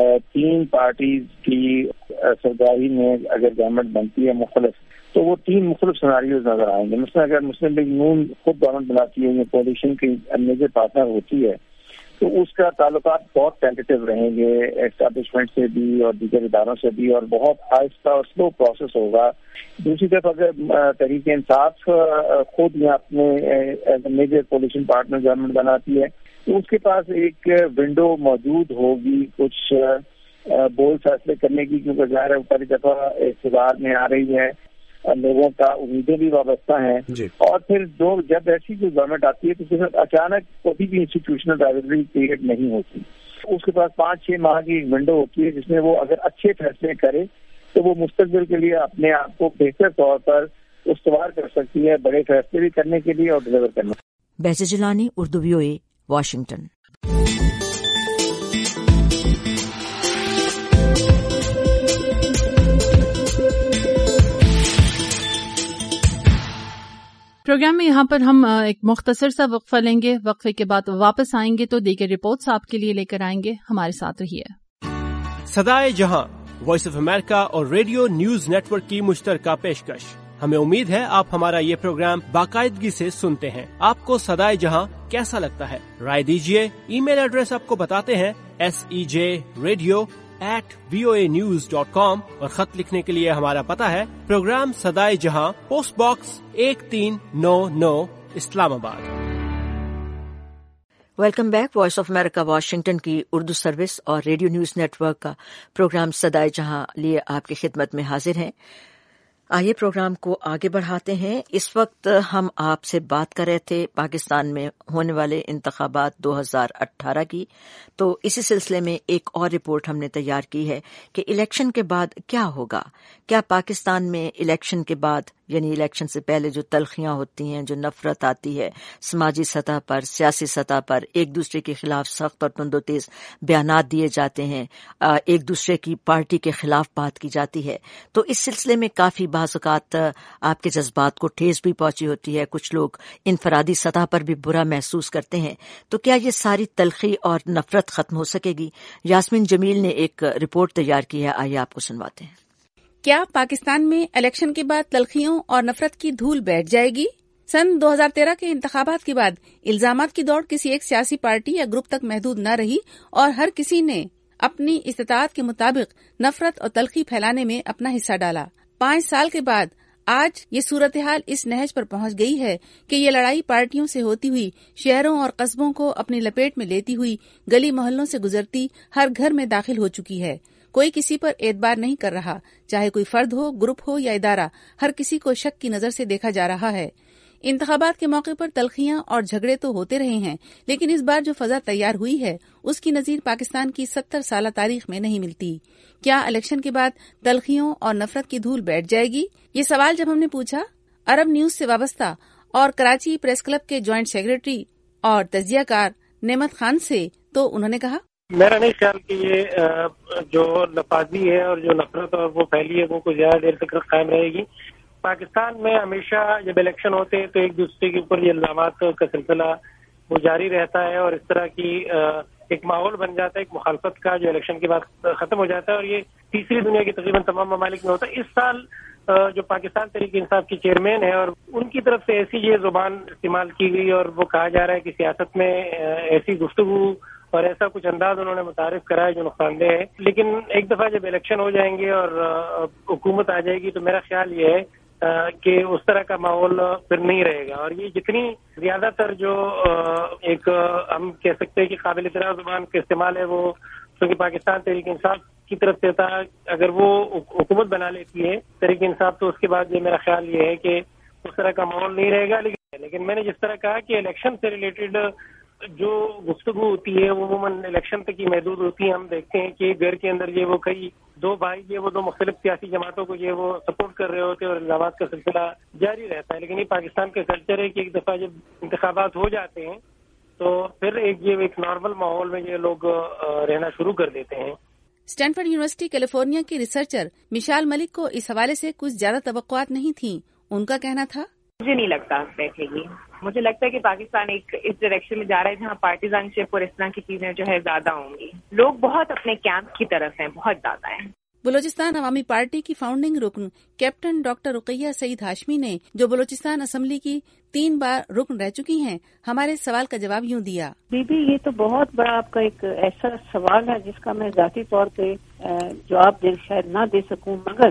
Speaker 8: 3 پارٹیز کی سربراہی میں اگر گورنمنٹ بنتی ہے مختلف، تو وہ 3 مختلف سیناریوز نظر آئیں گے. مثلا اگر مسلم لیگ نون خود گورنمنٹ بناتی ہے یا کولیشن کی میجر پارٹنر ہوتی ہے تو اس کا تعلقات بہت ٹینٹیو رہیں گے اسٹیبلشمنٹ سے بھی اور دیگر اداروں سے بھی، اور بہت آہستہ اور سلو پروسیس ہوگا. دوسری طرف اگر تحریک انصاف خود یا اپنے میجر کولیشن پارٹنر گورنمنٹ بناتی ہے تو اس کے پاس ایک ونڈو موجود ہوگی کچھ بول فیصلے کرنے کی، کیونکہ ظاہر ہے پہلی دفعہ اقتدار میں آ رہی ہے، لوگوں کا امیدیں بھی وابستہ ہیں جی. اور پھر جب ایسی جو گورنمنٹ آتی ہے تو اس کے ساتھ اچانک کوئی بھی انسٹیٹیوشنل رائولری کریٹ نہیں ہوتی. اس کے پاس 5-6 ماہ کی ونڈو ہوتی ہے جس میں وہ اگر اچھے فیصلے کرے تو وہ مستقبل کے لیے اپنے آپ کو بہتر طور پر استوار کر سکتی ہے، بڑے فیصلے بھی کرنے کے لیے اور ڈلیور کرنے.
Speaker 2: Behzat Jilani, Urdu VOA، Washington.
Speaker 1: پروگرام میں یہاں پر ہم ایک مختصر سا وقفہ لیں گے. وقفے کے بعد واپس آئیں گے تو دیگر رپورٹس آپ کے لیے لے کر آئیں گے. ہمارے ساتھ رہیے.
Speaker 9: صدائے جہاں، وائس آف امریکہ اور ریڈیو نیوز نیٹ ورک کی مشترکہ پیشکش. ہمیں امید ہے آپ ہمارا یہ پروگرام باقاعدگی سے سنتے ہیں. آپ کو صدائے جہاں کیسا لگتا ہے؟ رائے دیجیے. ای میل ایڈریس آپ کو بتاتے ہیں sejradio@voanews.com اور خط لکھنے کے لیے ہمارا پتہ ہے پروگرام صدائے جہاں، post box 1399، Islamabad.
Speaker 2: Welcome back. Voice of America Washington کی اردو سروس اور ریڈیو نیوز نیٹ ورک کا پروگرام صدائے جہاں لیے آپ کی خدمت میں حاضر ہیں. آئیے پروگرام کو آگے بڑھاتے ہیں. اس وقت ہم آپ سے بات کر رہے تھے پاکستان میں ہونے والے انتخابات 2018 کی. تو اسی سلسلے میں ایک اور رپورٹ ہم نے تیار کی ہے کہ الیکشن کے بعد کیا ہوگا. کیا پاکستان میں الیکشن کے بعد یعنی الیکشن سے پہلے جو تلخیاں ہوتی ہیں، جو نفرت آتی ہے سماجی سطح پر، سیاسی سطح پر، ایک دوسرے کے خلاف سخت اور تند و تیز بیانات دیے جاتے ہیں، ایک دوسرے کی پارٹی کے خلاف بات کی جاتی ہے، تو اس سلسلے میں کافی بعض اوقات آپ کے جذبات کو ٹھیس بھی پہنچی ہوتی ہے. کچھ لوگ انفرادی سطح پر بھی برا محسوس کرتے ہیں. تو کیا یہ ساری تلخی اور نفرت ختم ہو سکے گی؟ یاسمین جمیل نے ایک رپورٹ تیار کی ہے، آئیے آپ کو سنواتے ہیں.
Speaker 10: کیا پاکستان میں الیکشن کے بعد تلخیوں اور نفرت کی دھول بیٹھ جائے گی؟ سن 2013 کے انتخابات کے بعد الزامات کی دوڑ کسی ایک سیاسی پارٹی یا گروپ تک محدود نہ رہی اور ہر کسی نے اپنی استطاعت کے مطابق نفرت اور تلخی پھیلانے میں اپنا حصہ ڈالا. 5 سال کے بعد آج یہ صورتحال اس نہج پر پہنچ گئی ہے کہ یہ لڑائی پارٹیوں سے ہوتی ہوئی شہروں اور قصبوں کو اپنی لپیٹ میں لیتی ہوئی گلی محلوں سے گزرتی ہر گھر میں داخل ہو چکی ہے. کوئی کسی پر اعتبار نہیں کر رہا، چاہے کوئی فرد ہو، گروپ ہو یا ادارہ، ہر کسی کو شک کی نظر سے دیکھا جا رہا ہے. انتخابات کے موقع پر تلخیاں اور جھگڑے تو ہوتے رہے ہیں، لیکن اس بار جو فضا تیار ہوئی ہے اس کی نظیر پاکستان کی 70 سالہ تاریخ میں نہیں ملتی. کیا الیکشن کے بعد تلخیوں اور نفرت کی دھول بیٹھ جائے گی؟ یہ سوال جب ہم نے پوچھا عرب نیوز سے وابستہ اور کراچی پریس کلب کے جوائنٹ سیکرٹری اور تجزیہ کار نعمت خان سے، تو انہوں نے کہا
Speaker 11: میرا نہیں خیال کہ یہ جو نفاذی ہے اور جو نفرت اور وہ پھیلی ہے وہ کچھ زیادہ دیر تک قائم رہے گی. پاکستان میں ہمیشہ جب الیکشن ہوتے ہیں تو ایک دوسرے کے اوپر یہ الزامات کا سلسلہ وہ جاری رہتا ہے اور اس طرح کی ایک ماحول بن جاتا ہے ایک مخالفت کا جو الیکشن کے بعد ختم ہو جاتا ہے اور یہ تیسری دنیا کی تقریباً تمام ممالک میں ہوتا ہے. اس سال جو پاکستان تحریک انصاف کی چیئرمین ہے اور ان کی طرف سے ایسی یہ زبان استعمال کی گئی اور وہ کہا جا رہا ہے کہ سیاست میں ایسی گفتگو اور ایسا کچھ انداز انہوں نے متعارف کرا ہے جو نقصان دہ ہے. لیکن ایک دفعہ جب الیکشن ہو جائیں گے اور حکومت آ جائے گی تو میرا خیال یہ ہے کہ اس طرح کا ماحول پھر نہیں رہے گا. اور یہ جتنی زیادہ تر جو ایک ہم کہہ سکتے ہیں کہ قابل اعتراض زبان کا استعمال ہے وہ کیونکہ پاکستان تحریک انصاف کی طرف سے تھا، اگر وہ حکومت بنا لیتی ہے تحریک انصاف تو اس کے بعد یہ میرا خیال یہ ہے کہ اس طرح کا ماحول نہیں رہے گا. لیکن میں نے جس طرح کہا کہ الیکشن سے ریلیٹڈ جو گفتگو ہوتی ہے وہ عموماً الیکشن تک ہی محدود ہوتی ہے. ہم دیکھتے ہیں کہ گھر کے اندر یہ وہ کئی 2 بھائی یہ وہ 2 مختلف سیاسی جماعتوں کو یہ وہ سپورٹ کر رہے ہوتے ہیں اور الزامات کا سلسلہ جاری رہتا ہے. لیکن یہ پاکستان کا کلچر ہے کہ ایک دفعہ جب انتخابات ہو جاتے ہیں تو پھر ایک نارمل ماحول میں یہ لوگ رہنا شروع کر دیتے ہیں.
Speaker 10: اسٹینفورڈ یونیورسٹی کیلیفورنیا کی ریسرچر مشال ملک کو اس حوالے سے کچھ زیادہ توقعات نہیں تھیں. ان کا کہنا تھا
Speaker 12: مجھے نہیں لگتا بیٹھے گی. مجھے لگتا ہے کہ پاکستان ایک اس ڈائریکشن میں جا رہا ہے جہاں پارٹیزن شپ اور اس طرح کی چیزیں جو ہے زیادہ ہوں گی. لوگ بہت اپنے کیمپ کی طرف ہیں، بہت زیادہ ہیں.
Speaker 10: بلوچستان عوامی پارٹی کی فاؤنڈنگ رکن کیپٹن ڈاکٹر رقیہ سعید ہاشمی نے، جو بلوچستان اسمبلی کی 3 بار رکن رہ چکی ہیں، ہمارے سوال کا جواب یوں دیا.
Speaker 13: بی بی یہ تو بہت بڑا آپ کا ایک ایسا سوال ہے جس کا میں ذاتی طور پہ جواب شاید نہ دے سکوں، مگر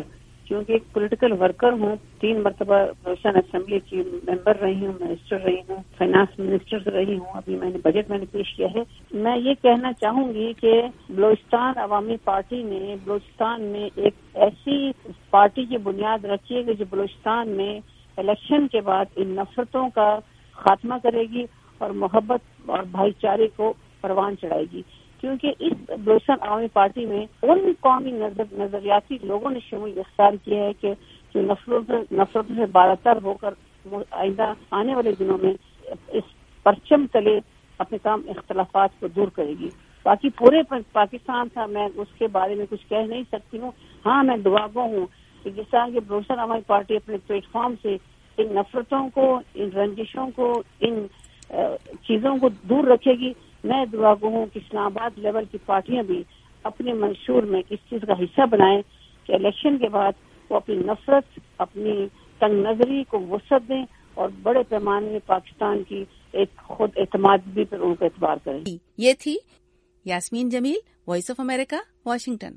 Speaker 13: کیونکہ ایک پولیٹیکل ورکر ہوں، 3 مرتبہ بلوچستان اسمبلی کی ممبر رہی ہوں، منسٹر رہی ہوں، فائنانس منسٹر رہی ہوں، ابھی بجٹ میں نے پیش کیا ہے. میں یہ کہنا چاہوں گی کہ بلوچستان عوامی پارٹی نے بلوچستان میں ایک ایسی پارٹی کی بنیاد رکھی ہے کہ جو بلوچستان میں الیکشن کے بعد ان نفرتوں کا خاتمہ کرے گی اور محبت اور بھائی چارے کو پروان چڑھائے گی. کیونکہ اس بلوچستان عوامی پارٹی میں ان قومی نظریاتی لوگوں نے شمولیت اختیار کیا ہے کہ جو نفرتوں سے بالاتر ہو کر آئندہ آنے والے دنوں میں اس پرچم تلے اپنے تمام اختلافات کو دور کرے گی. باقی پورے پاکستان تھا، میں اس کے بارے میں کچھ کہہ نہیں سکتی ہوں. ہاں، میں دعاگو ہوں کہ جس طرح کہ بلوچستان عوامی پارٹی اپنے پلیٹ فارم سے ان نفرتوں کو، ان رنجشوں کو، ان چیزوں کو دور رکھے گی. میں دعاگو ہوں کہ اسلام آباد لیول کی پارٹیاں بھی اپنے منشور میں اس چیز کا حصہ بنائیں کہ الیکشن کے بعد وہ اپنی نفرت، اپنی تنگ نظری کو وسعت دیں اور بڑے پیمانے میں پاکستان کی ایک خود اعتمادی پر ان کو اعتبار کریں.
Speaker 10: یہ تھی Yasmin Jamil, Voice of America, Washington.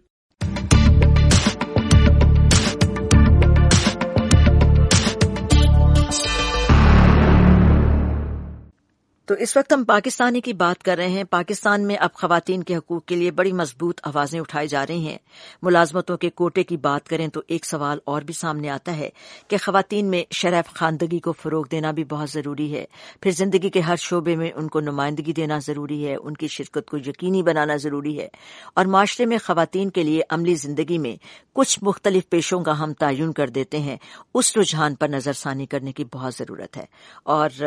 Speaker 2: تو اس وقت ہم پاکستانی کی بات کر رہے ہیں. پاکستان میں اب خواتین کے حقوق کے لیے بڑی مضبوط آوازیں اٹھائی جا رہی ہیں. ملازمتوں کے کوٹے کی بات کریں تو ایک سوال اور بھی سامنے آتا ہے کہ خواتین میں شرف خواندگی کو فروغ دینا بھی بہت ضروری ہے. پھر زندگی کے ہر شعبے میں ان کو نمائندگی دینا ضروری ہے، ان کی شرکت کو یقینی بنانا ضروری ہے، اور معاشرے میں خواتین کے لیے عملی زندگی میں کچھ مختلف پیشوں کا ہم تعین کر دیتے ہیں. اس رجحان پر نظر ثانی کرنے کی بہت ضرورت ہے، اور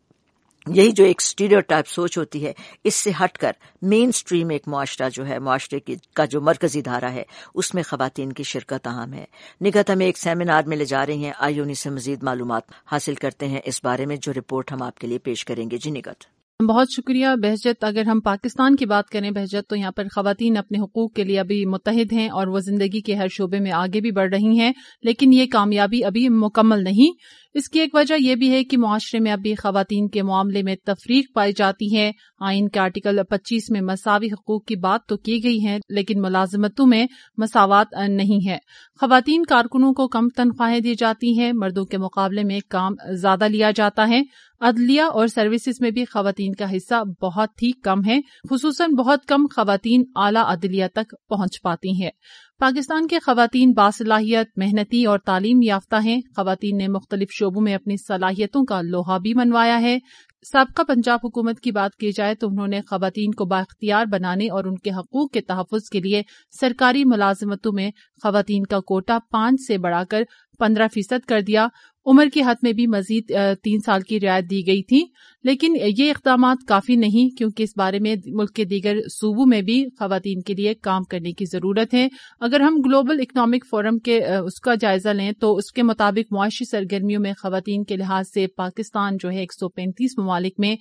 Speaker 2: یہی جو ایک اسٹیریوٹائپ سوچ ہوتی ہے، اس سے ہٹ کر مین سٹریم ایک معاشرہ جو ہے، معاشرے کا جو مرکزی دھارا ہے، اس میں خواتین کی شرکت اہم ہے. نگہت ہمیں ایک سیمینار میں لے جا رہی ہیں. آئیے انہیں سے مزید معلومات حاصل کرتے ہیں اس بارے میں، جو رپورٹ ہم آپ کے لیے پیش کریں گے. جی نگہت.
Speaker 1: بہت شکریہ بہجت. اگر ہم پاکستان کی بات کریں بہجت، تو یہاں پر خواتین اپنے حقوق کے لیے ابھی متحد ہیں اور وہ زندگی کے ہر شعبے میں آگے بھی بڑھ رہی ہیں، لیکن یہ کامیابی ابھی مکمل نہیں. اس کی ایک وجہ یہ بھی ہے کہ معاشرے میں ابھی خواتین کے معاملے میں تفریق پائی جاتی ہے. آئین کے آرٹیکل 25 میں مساوی حقوق کی بات تو کی گئی ہے، لیکن ملازمتوں میں مساوات نہیں ہے. خواتین کارکنوں کو کم تنخواہیں دی جاتی ہیں، مردوں کے مقابلے میں کام زیادہ لیا جاتا ہے. عدلیہ اور سروسز میں بھی خواتین کا حصہ بہت ہی کم ہے، خصوصاً بہت کم خواتین اعلیٰ عدلیہ تک پہنچ پاتی ہیں. پاکستان کے خواتین باصلاحیت، محنتی اور تعلیم یافتہ ہیں. خواتین نے مختلف شعبوں میں اپنی صلاحیتوں کا لوہا بھی منوایا ہے. سابقہ پنجاب حکومت کی بات کی جائے تو انہوں نے خواتین کو بااختیار بنانے اور ان کے حقوق کے تحفظ کے لیے سرکاری ملازمتوں میں خواتین کا کوٹا 5 سے بڑھا کر 15% کر دیا. عمر کی حد میں بھی مزید 3 سال کی رعایت دی گئی تھی، لیکن یہ اقدامات کافی نہیں، کیونکہ اس بارے میں ملک کے دیگر صوبوں میں بھی خواتین کے لیے کام کرنے کی ضرورت ہے. اگر ہم گلوبل اکنامک فورم کے اس کا جائزہ لیں تو اس کے مطابق معاشی سرگرمیوں میں خواتین کے لحاظ سے پاکستان جو ہے 135 ممالک میں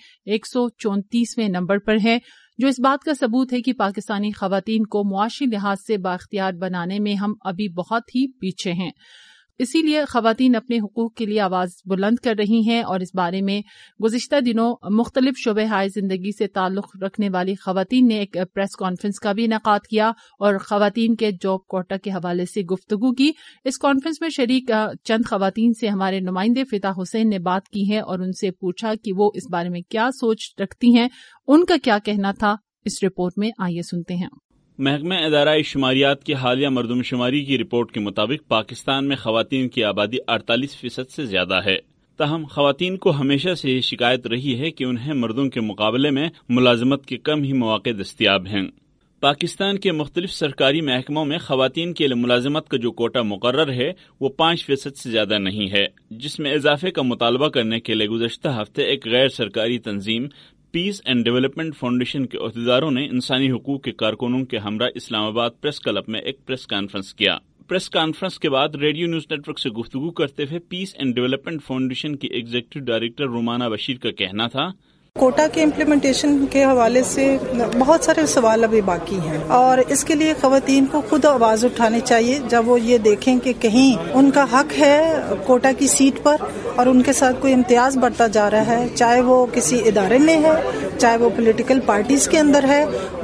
Speaker 1: 134ویں نمبر پر ہے، جو اس بات کا ثبوت ہے کہ پاکستانی خواتین کو معاشی لحاظ سے بااختیار بنانے میں ہم ابھی بہت ہی پیچھے ہیں. اسی لیے خواتین اپنے حقوق کے لیے آواز بلند کر رہی ہیں، اور اس بارے میں گزشتہ دنوں مختلف شعبے ہائے زندگی سے تعلق رکھنے والی خواتین نے ایک پریس کانفرنس کا بھی انعقاد کیا اور خواتین کے جاب کوٹا کے حوالے سے گفتگو کی. اس کانفرنس میں شریک چند خواتین سے ہمارے نمائندے فتح حسین نے بات کی ہے اور ان سے پوچھا کہ وہ اس بارے میں کیا سوچ رکھتی ہیں، ان کا کیا کہنا تھا. اس رپورٹ میں آئیے سنتے ہیں.
Speaker 4: محکمہ ادارہ شماریات کی حالیہ مردم شماری کی رپورٹ کے مطابق پاکستان میں خواتین کی آبادی 48% سے زیادہ ہے. تاہم خواتین کو ہمیشہ سے یہ شکایت رہی ہے کہ انہیں مردوں کے مقابلے میں ملازمت کے کم ہی مواقع دستیاب ہیں. پاکستان کے مختلف سرکاری محکموں میں خواتین کے لیے ملازمت کا جو کوٹا مقرر ہے وہ 5% سے زیادہ نہیں ہے، جس میں اضافے کا مطالبہ کرنے کے لیے گزشتہ ہفتے ایک غیر سرکاری تنظیم پیس اینڈ ڈیولپمنٹ فاؤنڈیشن کے عہدیداروں نے انسانی حقوق کے کارکنوں کے ہمراہ اسلام آباد پریس کلب میں ایک پریس کانفرنس کیا. پریس کانفرنس کے بعد ریڈیو نیوز نیٹ ورک سے گفتگو کرتے ہوئے پیس اینڈ ڈیولپمنٹ فاؤنڈیشن کی ایگزیکٹو ڈائریکٹر رومانہ بشیر کا کہنا تھا،
Speaker 14: کوٹا کے امپلیمنٹیشن کے حوالے سے بہت سارے سوال ابھی باقی ہیں اور اس کے لیے خواتین کو خود آواز اٹھانی چاہیے جب وہ یہ دیکھیں کہ کہیں ان کا حق ہے کوٹا کی سیٹ پر اور ان کے ساتھ کوئی امتیاز بڑھتا جا رہا ہے، چاہے وہ کسی ادارے میں ہے، چاہے وہ پولیٹیکل پارٹیز کے اندر ہے.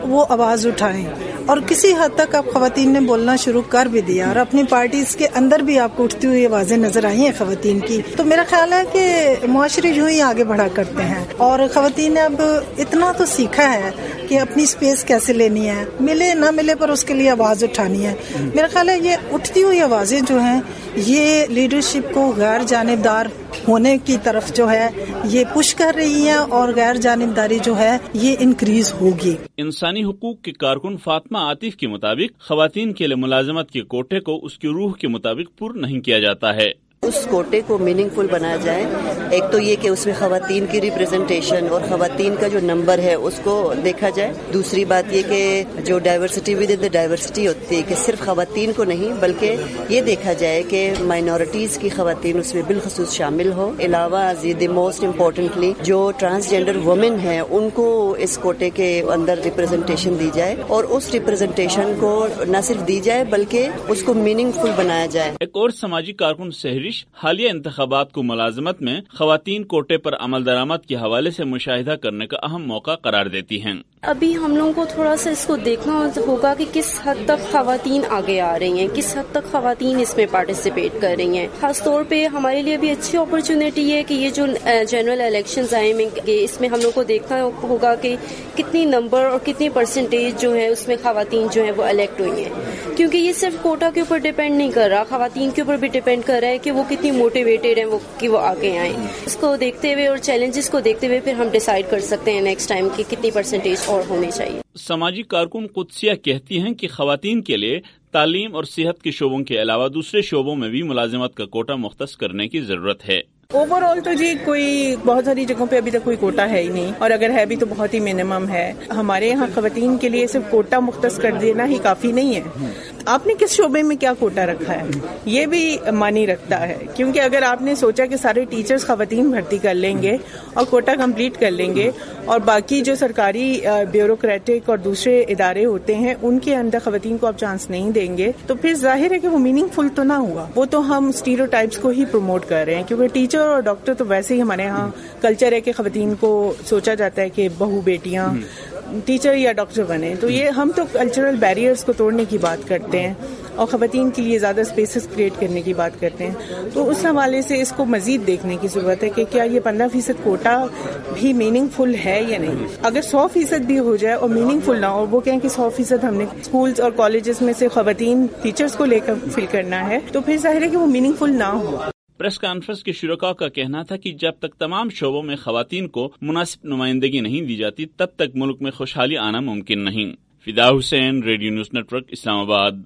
Speaker 14: وہ آواز اٹھائیں. اور کسی حد تک اب خواتین نے بولنا شروع کر بھی دیا اور اپنی پارٹیز کے اندر بھی آپ کو اٹھتی ہوئی آوازیں نظر آئی ہیں خواتین کی. تو میرا خیال ہے کہ معاشرے یوں ہی آگے بڑھا کرتے ہیں اور خواتین نے اب اتنا تو سیکھا ہے کہ اپنی اسپیس کیسے لینی ہے, ملے نہ ملے پر اس کے لیے آواز اٹھانی ہے. میرا خیال ہے یہ اٹھتی ہوئی آوازیں جو ہیں یہ لیڈرشپ کو غیر جانبدار ہونے کی طرف جو ہے یہ پش کر رہی ہیں اور غیر جانبداری جو ہے یہ انکریز ہوگی.
Speaker 4: انسانی حقوق کے کارکن فاطمہ عاطف کے مطابق خواتین کے لیے ملازمت کے کوٹے کو اس کی روح کے مطابق پر نہیں کیا جاتا ہے.
Speaker 15: اس کوٹے کو میننگ فل بنایا جائے. ایک تو یہ کہ اس میں خواتین کی ریپرزنٹیشن اور خواتین کا جو نمبر ہے اس کو دیکھا جائے. دوسری بات یہ کہ جو diversity within the diversity ہوتی ہے کہ صرف خواتین کو نہیں بلکہ یہ دیکھا جائے کہ مائنورٹیز کی خواتین اس میں بالخصوص شامل ہو. علاوہ ازید موسٹ امپورٹنٹلی جو ٹرانسجینڈر وومن ہیں ان کو اس کوٹے کے اندر ریپرزنٹیشن دی جائے اور اس ریپرزنٹیشن کو نہ صرف دی جائے بلکہ اس کو میننگ فل بنایا جائے.
Speaker 4: ایک اور سماجی کارکن سہرش حالیہ انتخابات کو ملازمت میں خواتین کوٹے پر عمل درآمد کے حوالے سے مشاہدہ کرنے کا اہم موقع قرار دیتی ہیں.
Speaker 16: ابھی ہم لوگوں کو تھوڑا سا اس کو دیکھنا ہوگا کہ کس حد تک خواتین آگے آ رہی ہیں, کس حد تک خواتین اس میں پارٹیسپیٹ کر رہی ہیں. خاص طور پہ ہمارے لیے بھی اچھی اپرچونٹی ہے کہ یہ جو جنرل الیکشنز آئے ہیں اس میں ہم لوگ کو دیکھنا ہوگا کہ کتنی نمبر اور کتنی پرسنٹیج جو ہے اس میں خواتین جو ہیں وہ الیکٹ ہوئی ہیں. کیونکہ یہ صرف کوٹا کے اوپر ڈیپینڈ نہیں کر رہا, خواتین کے اوپر بھی ڈیپینڈ کر رہا ہے کہ وہ کتنی موٹیویٹیڈ ہیں کہ وہ آگے آئیں. اس کو دیکھتے ہوئے اور چیلنجز کو دیکھتے ہوئے پھر ہم ڈیسائیڈ کر سکتے ہیں نیکسٹ ٹائم کی کتنی پرسنٹیج اور ہونی چاہیے.
Speaker 4: سماجی کارکن قدسیہ کہتی ہیں کہ خواتین کے لیے تعلیم اور صحت کے شعبوں کے علاوہ دوسرے شعبوں میں بھی ملازمت کا کوٹا مختص کرنے کی ضرورت ہے.
Speaker 17: اوور آل تو جی کوئی بہت ساری جگہوں پہ ابھی تک کوئی کوٹا ہے ہی نہیں, اور اگر ہے بھی تو بہت ہی منیمم ہے. ہمارے یہاں خواتین کے لیے صرف کوٹا مختص کر دینا ہی کافی نہیں ہے. آپ نے کس شعبے میں کیا کوٹا رکھا ہے یہ بھی معنی رکھتا ہے, کیونکہ اگر آپ نے سوچا کہ سارے ٹیچرز خواتین بھرتی کر لیں گے اور کوٹا کمپلیٹ کر لیں گے اور باقی جو سرکاری بیوروکریٹک اور دوسرے ادارے ہوتے ہیں ان کے اندر خواتین کو آپ چانس نہیں دیں گے تو پھر ظاہر ہے کہ وہ میننگ فل تو نہ ہوا. وہ تو ہم اسٹیریوٹائپس کو ہی پروموٹ کر رہے ہیں, کیونکہ ٹیچر اور ڈاکٹر تو ویسے ہی ہمارے یہاں کلچر ہے کہ خواتین کو سوچا جاتا ہے کہ بہو بیٹیاں ٹیچر یا ڈاکٹر بنے. تو یہ ہم تو کلچرل بیریئرز کو توڑنے کی بات کرتے ہیں اور خواتین کے لیے زیادہ اسپیسز کریٹ کرنے کی بات کرتے ہیں. تو اس حوالے سے اس کو مزید دیکھنے کی ضرورت ہے کہ کیا یہ 15% کوٹا بھی میننگ فل ہے یا نہیں. اگر 100% بھی ہو جائے اور میننگ فل نہ ہو, وہ کہیں کہ 100% ہم نے اسکولز اور کالجز میں سے خواتین ٹیچرز کو لے کر فل کرنا ہے, تو پھر ظاہر ہے کہ وہ میننگ فل نہ ہو.
Speaker 4: پریس کانفرنس کے شرکاء کا کہنا تھا کہ جب تک تمام شعبوں میں خواتین کو مناسب نمائندگی نہیں دی جاتی تب تک ملک میں خوشحالی آنا ممکن نہیں. Fida Hussain, radio news network, Islamabad.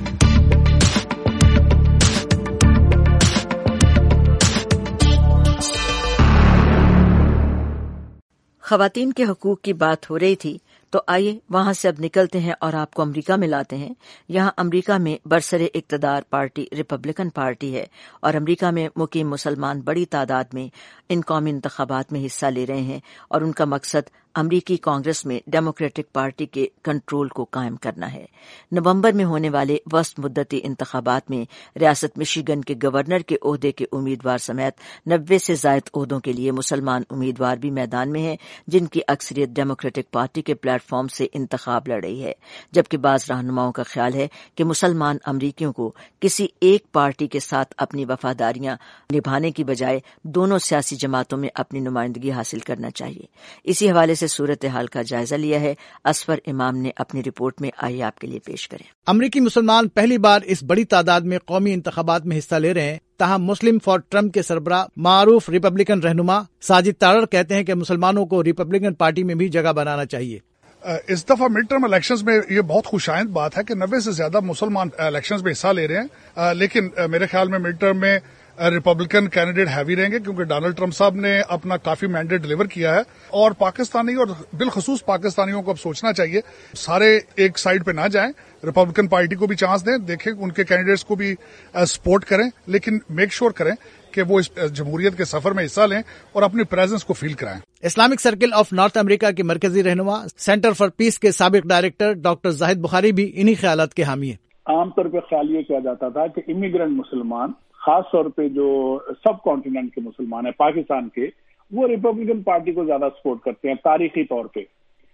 Speaker 2: خواتین کے حقوق کی بات ہو رہی تھی تو آئیے وہاں سے اب نکلتے ہیں اور آپ کو امریکہ میں لاتے ہیں. یہاں امریکہ میں برسر اقتدار پارٹی ریپبلکن پارٹی ہے اور امریکہ میں مقیم مسلمان بڑی تعداد میں ان قومی انتخابات میں حصہ لے رہے ہیں اور ان کا مقصد امریکی کانگریس میں ڈیموکریٹک پارٹی کے کنٹرول کو قائم کرنا ہے. نومبر میں ہونے والے وسط مدتی انتخابات میں ریاست مشیگن کے گورنر کے عہدے کے امیدوار سمیت 90 سے زائد عہدوں کے لیے مسلمان امیدوار بھی میدان میں ہیں جن کی اکثریت ڈیموکریٹک پارٹی کے پلیٹ فارم سے انتخاب لڑ رہی ہے, جبکہ بعض رہنماؤں کا خیال ہے کہ مسلمان امریکیوں کو کسی ایک پارٹی کے ساتھ اپنی وفاداریاں نبھانے کی بجائے دونوں سیاسی جماعتوں میں اپنی نمائندگی حاصل کرنا چاہیے. اسی حوالے سے صورتحال کا جائزہ لیا ہے اسفر امام نے اپنی رپورٹ میں. آئیے آپ کے لیے پیش کریں.
Speaker 18: امریکی مسلمان پہلی بار اس بڑی تعداد میں قومی انتخابات میں حصہ لے رہے ہیں. تاہم مسلم فار ٹرمپ کے سربراہ معروف ریپبلکن رہنما ساجد تارڑ کہتے ہیں کہ مسلمانوں کو ریپبلکن پارٹی میں بھی جگہ بنانا چاہیے.
Speaker 19: اس دفعہ مڈ ٹرم الیکشنز میں یہ بہت خوش آئند بات ہے کہ 90 سے زیادہ مسلمان الیکشنز میں حصہ لے رہے ہیں, لیکن میرے خیال میں مڈ ٹرم میں ریپبلکن کینڈیڈیٹ ہیوی رہیں گے کیونکہ ڈونلڈ ٹرمپ صاحب نے اپنا کافی مینڈیٹ ڈلیور کیا ہے اور پاکستانی اور بالخصوص پاکستانیوں کو اب سوچنا چاہیے سارے ایک سائڈ پہ نہ جائیں, ریپبلکن پارٹی کو بھی چانس دیں, دیکھیں ان کے کینڈیڈیٹس کو بھی سپورٹ کریں, لیکن میک شور کریں کہ وہ اس جمہوریت کے سفر میں حصہ لیں اور اپنی پریزنس کو فیل کرائیں.
Speaker 18: Islamic circle of North America کے مرکزی رہنما سینٹر فار پیس کے سابق ڈائریکٹر ڈاکٹر زاہد بخاری بھی انہی خیالات کے حامی ہیں.
Speaker 20: عام طور پہ خیال یہ کیا جاتا تھا کہ امیگرینٹ مسلمان خاص طور پہ جو سب کانٹیننٹ کے مسلمان ہیں پاکستان کے, وہ ریپبلکن پارٹی کو زیادہ سپورٹ کرتے ہیں تاریخی طور پہ.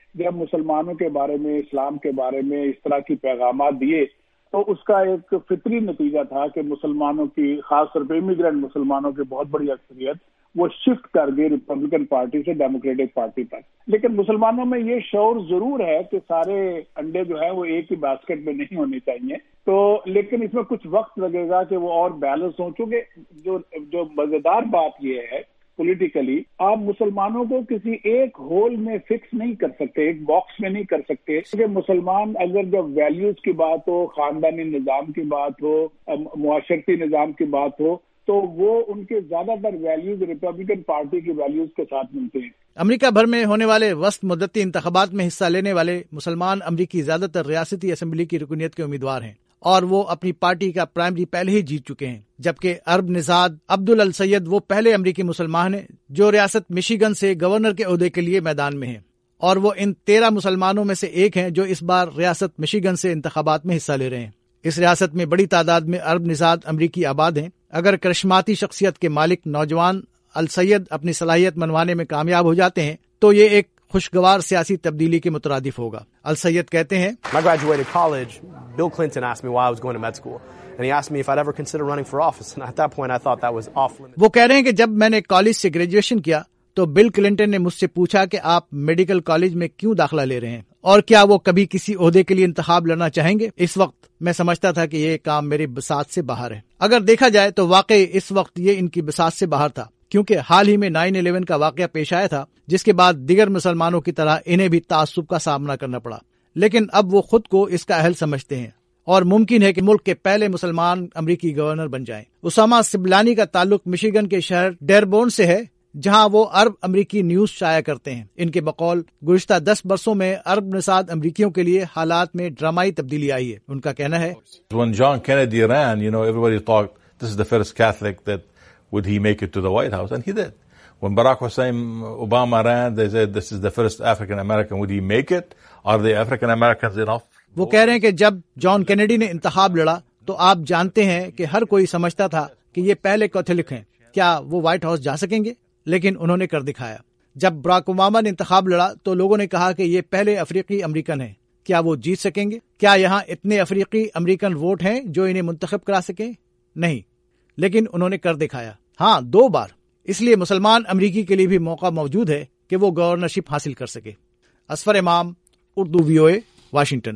Speaker 20: جب مسلمانوں کے بارے میں، اسلام کے بارے میں اس طرح کی پیغامات دیے تو اس کا ایک فطری نتیجہ تھا کہ مسلمانوں کی، خاص طور پہ امیگرینٹ مسلمانوں کی بہت بڑی اکثریت وہ شفٹ کر گئی ریپبلکن پارٹی سے ڈیموکریٹک پارٹی تک. لیکن مسلمانوں میں یہ شعور ضرور ہے کہ سارے انڈے جو ہیں وہ ایک ہی باسکٹ میں نہیں ہونے چاہیے، تو لیکن اس میں کچھ وقت لگے گا کہ وہ اور بیلنس ہوں. چونکہ جو مزیدار بات یہ ہے پولیٹیکلی، آپ مسلمانوں کو کسی ایک ہول میں فکس نہیں کر سکتے، ایک باکس میں نہیں کر سکتے. کیونکہ مسلمان اگر جب ویلیوز کی بات ہو، خاندانی نظام کی بات ہو، معاشرتی نظام کی بات ہو، تو وہ ان کے زیادہ تر ویلیوز ریپبلکن پارٹی کی ویلیوز کے ساتھ ملتے ہیں.
Speaker 18: امریکہ بھر میں ہونے والے وسط مدتی انتخابات میں حصہ لینے والے مسلمان امریکی زیادہ تر ریاستی اسمبلی کی رکنیت کے امیدوار ہیں اور وہ اپنی پارٹی کا پرائمری پہلے ہی جیت چکے ہیں، جبکہ عرب نژاد عبدل السید وہ پہلے امریکی مسلمان ہیں جو ریاست مشیگن سے گورنر کے عہدے کے لیے میدان میں ہیں، اور وہ ان 13 مسلمانوں میں سے ایک ہیں جو اس بار ریاست مشیگن سے انتخابات میں حصہ لے رہے ہیں. اس ریاست میں بڑی تعداد میں عرب نژاد امریکی آباد ہیں. اگر کرشماتی شخصیت کے مالک نوجوان السید اپنی صلاحیت منوانے میں کامیاب ہو جاتے ہیں تو یہ ایک خوشگوار سیاسی تبدیلی کے مترادف ہوگا. السید کہتے ہیں،
Speaker 21: I graduated college. Bill Clinton asked me why I was going to med school. And he asked me if I'd ever consider running for office. And at that point I thought that was off limits.
Speaker 18: وہ کہہ رہے ہیں کہ جب میں نے college سے graduation کیا تو بل کلنٹن نے مجھ سے پوچھا کہ آپ میڈیکل کالج میں کیوں داخلہ لے رہے ہیں اور کیا وہ کبھی کسی عہدے کے لیے انتخاب لڑنا چاہیں گے. اس وقت میں سمجھتا تھا کہ یہ کام میری بساط سے باہر ہے. اگر دیکھا جائے تو واقعی اس وقت یہ ان کی بساط سے باہر تھا، کیونکہ حال ہی میں 9/11 کا واقعہ پیش آیا تھا، جس کے بعد دیگر مسلمانوں کی طرح انہیں بھی تعصب کا سامنا کرنا پڑا. لیکن اب وہ خود کو اس کا اہل سمجھتے ہیں اور ممکن ہے کہ ملک کے پہلے مسلمان امریکی گورنر بن جائیں. اسامہ سبلانی کا تعلق مشیگن کے شہر ڈیربون سے ہے، جہاں وہ عرب امریکی نیوز شائع کرتے ہیں. ان کے بقول گزشتہ 10 برسوں میں عرب نژاد امریکیوں کے لیے حالات میں ڈرامائی تبدیلی آئی ہے. ان کا کہنا ہے،
Speaker 22: When John Kennedy ran, everybody thought this is the first Catholic that would he make it to the White House, and he did. When Barack Hussein Obama ran, they said this is the first African American. Would he make it? Are the African Americans enough?
Speaker 18: وہ کہہ رہے ہیں کہ جب جان Kennedy نے انتخاب لڑا تو آپ جانتے ہیں کہ ہر کوئی سمجھتا تھا کہ یہ پہلے کیتھولک ہیں، کیا وہ وائٹ ہاؤس جا سکیں گے؟ لیکن انہوں نے کر دکھایا. جب براک اوباما نے انتخاب لڑا تو لوگوں نے کہا کہ یہ پہلے افریقی امریکن ہیں، کیا وہ جیت سکیں گے؟ کیا یہاں اتنے افریقی امریکن ووٹ ہیں جو انہیں منتخب کرا سکیں؟ نہیں، لیکن انہوں نے کر دکھایا. ہاں، 2 بار. اس لیے مسلمان امریکی کے لیے بھی موقع موجود ہے کہ وہ گورنرشپ حاصل کر سکے. اصفر امام، اردو VOA، واشنگٹن.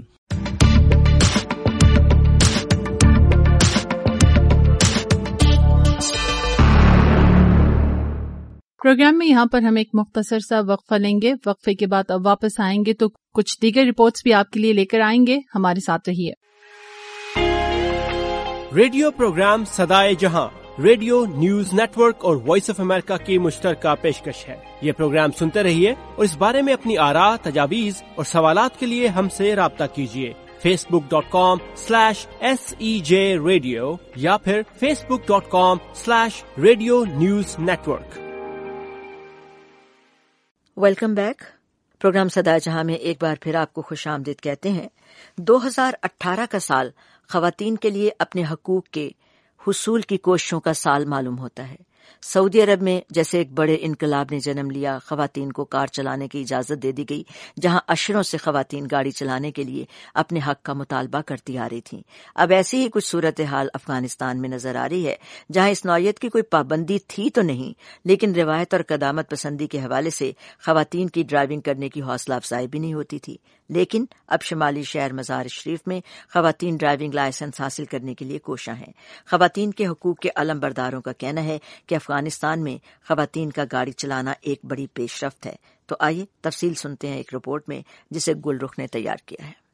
Speaker 1: پروگرام میں یہاں پر ہم ایک مختصر سا وقفہ لیں گے. وقفے کے بعد اب واپس آئیں گے تو کچھ دیگر رپورٹس بھی آپ کے لیے لے کر آئیں گے. ہمارے ساتھ رہیے.
Speaker 9: Radio program Sadaye Jahan radio news network اور وائس آف امریکہ کی مشترکہ پیشکش ہے. یہ پروگرام سنتے رہیے اور اس بارے میں اپنی آراء، تجاویز اور سوالات کے لیے ہم سے رابطہ کیجیے. facebook.com/SEJ Radio یا پھر facebook.com/Radio News Network.
Speaker 2: Welcome back. Program Sada Jahan میں ایک بار پھر آپ کو خوش آمدید کہتے ہیں. 2018 کا سال خواتین کے لیے اپنے حقوق کے حصول کی کوششوں کا سال معلوم ہوتا ہے. سعودی عرب میں جیسے ایک بڑے انقلاب نے جنم لیا، خواتین کو کار چلانے کی اجازت دے دی گئی، جہاں اشروں سے خواتین گاڑی چلانے کے لیے اپنے حق کا مطالبہ کرتی آ رہی تھیں. اب ایسی ہی کچھ صورتحال افغانستان میں نظر آ رہی ہے، جہاں اس نوعیت کی کوئی پابندی تھی تو نہیں، لیکن روایت اور قدامت پسندی کے حوالے سے خواتین کی ڈرائیونگ کرنے کی حوصلہ افزائی بھی نہیں ہوتی تھی. لیکن اب شمالی شہر مزار شریف میں خواتین ڈرائیونگ لائسنس حاصل کرنے کے لیے کوشاں ہیں. خواتین کے حقوق کے علم برداروں کا کہنا ہے کہ افغانستان میں خواتین کا گاڑی چلانا ایک بڑی پیش رفت ہے. تو آئیے تفصیل سنتے ہیں ایک رپورٹ میں جسے گل رخ نے تیار کیا ہے.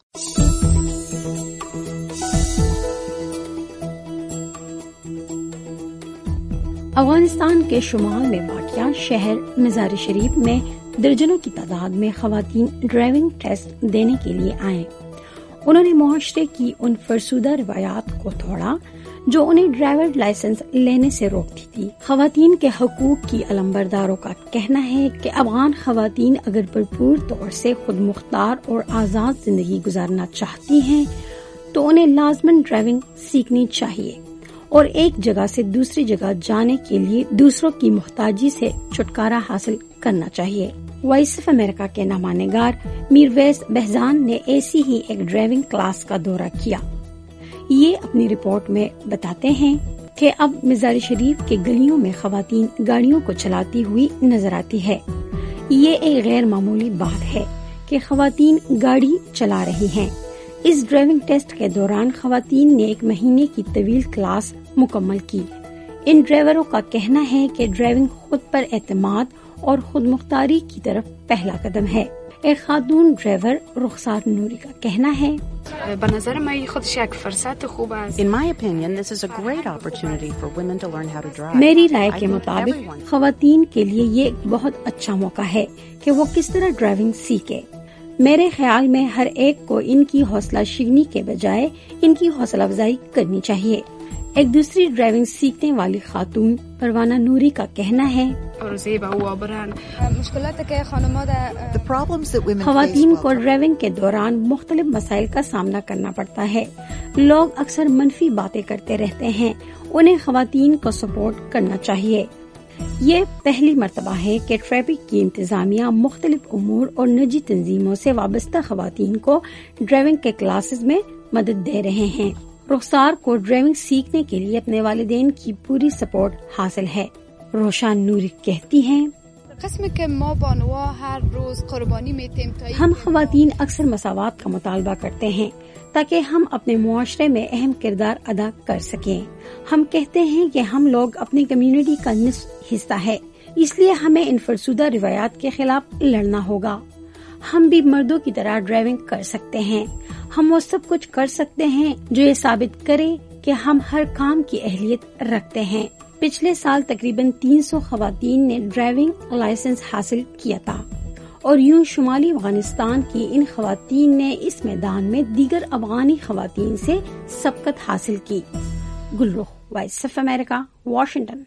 Speaker 23: افغانستان کے شمال میں واقع شہر مزار شریف میں درجنوں کی تعداد میں خواتین ڈرائیونگ ٹیسٹ دینے کے لیے آئیں. انہوں نے معاشرے کی ان فرسودہ روایات کو توڑا جو انہیں ڈرائیور لائسنس لینے سے روکتی تھی. خواتین کے حقوق کی علمبرداروں کا کہنا ہے کہ افغان خواتین اگر بھرپور طور سے خود مختار اور آزاد زندگی گزارنا چاہتی ہیں تو انہیں لازماً ڈرائیونگ سیکھنی چاہیے اور ایک جگہ سے دوسری جگہ جانے کے لیے دوسروں کی محتاجی سے چھٹکارا حاصل کرنا چاہیے. वॉइस ऑफ अमेरिका के नामानिगार मीरवैस बहजान ने ऐसी ही एक ड्राइविंग क्लास का दौरा किया। ये अपनी रिपोर्ट में बताते हैं कि अब मज़ार शरीफ के गलियों में खवातीन गाड़ियों को चलाती हुई नजर आती है। ये एक गैर मामूली बात है कि खवातीन गाड़ी चला रही हैं। इस ड्राइविंग टेस्ट के दौरान खवातीन ने 1 महीने की तवील क्लास मुकम्मल की। इन ड्राइवरों का कहना है कि ड्राइविंग खुद पर एतमाद और खुद मुख्तारी की तरफ पहला कदम है। एक खातून ड्राइवर रुखसार नूरी का कहना है,
Speaker 3: In my opinion, this is a great opportunity for women to learn how to drive.
Speaker 23: मेरी राय के मुताबिक खवातीन के लिए ये एक बहुत अच्छा मौका है कि वो किस तरह ड्राइविंग सीखे। मेरे ख्याल में हर एक को इनकी हौसला शिकनी के बजाय इनकी हौसला अफजाई करनी चाहिए। एक दूसरी ड्राइविंग सीखने वाली खातून परवाना नूरी का कहना है, खवातीन को ड्राइविंग के दौरान मुख्तलिफ मसाइल का सामना करना पड़ता है। लोग अक्सर मनफी बातें करते रहते हैं, उन्हें खवातीन को सपोर्ट करना चाहिए। ये पहली मर्तबा है कि ट्रैफिक की इंतजामिया मुख्तलिफ उमूर और निजी तंजीमों से वाबस्ता खवातीन को ड्राइविंग के क्लासेस में मदद दे रहे हैं। रुखसार को ड्राइविंग सीखने के लिए अपने वालिदैन की पूरी सपोर्ट हासिल है। रोशान नूरी कहती हैं, हम खवातीन अक्सर मसावात का मुतालबा करते हैं ताकि हम अपने मुआशरे में अहम किरदार अदा कर सकें। हम कहते हैं कि हम लोग अपनी कम्युनिटी का निस्फ हिस्सा है, इसलिए हमें इन फरसुदा रिवायात के खिलाफ लड़ना होगा। हम भी मर्दों की तरह ड्राइविंग कर सकते हैं। हम वो सब कुछ कर सकते हैं जो ये साबित करे कि हम हर काम की अहलियत रखते हैं। पिछले साल तकरीबन 300 खवातीन ने ड्राइविंग लाइसेंस हासिल किया था और यूं शुमाली अफगानिस्तान की इन खवातीन ने इस मैदान में दीगर अफगानी खवातीन से सबकत हासिल की। Gulrukh, Voice of America, Washington.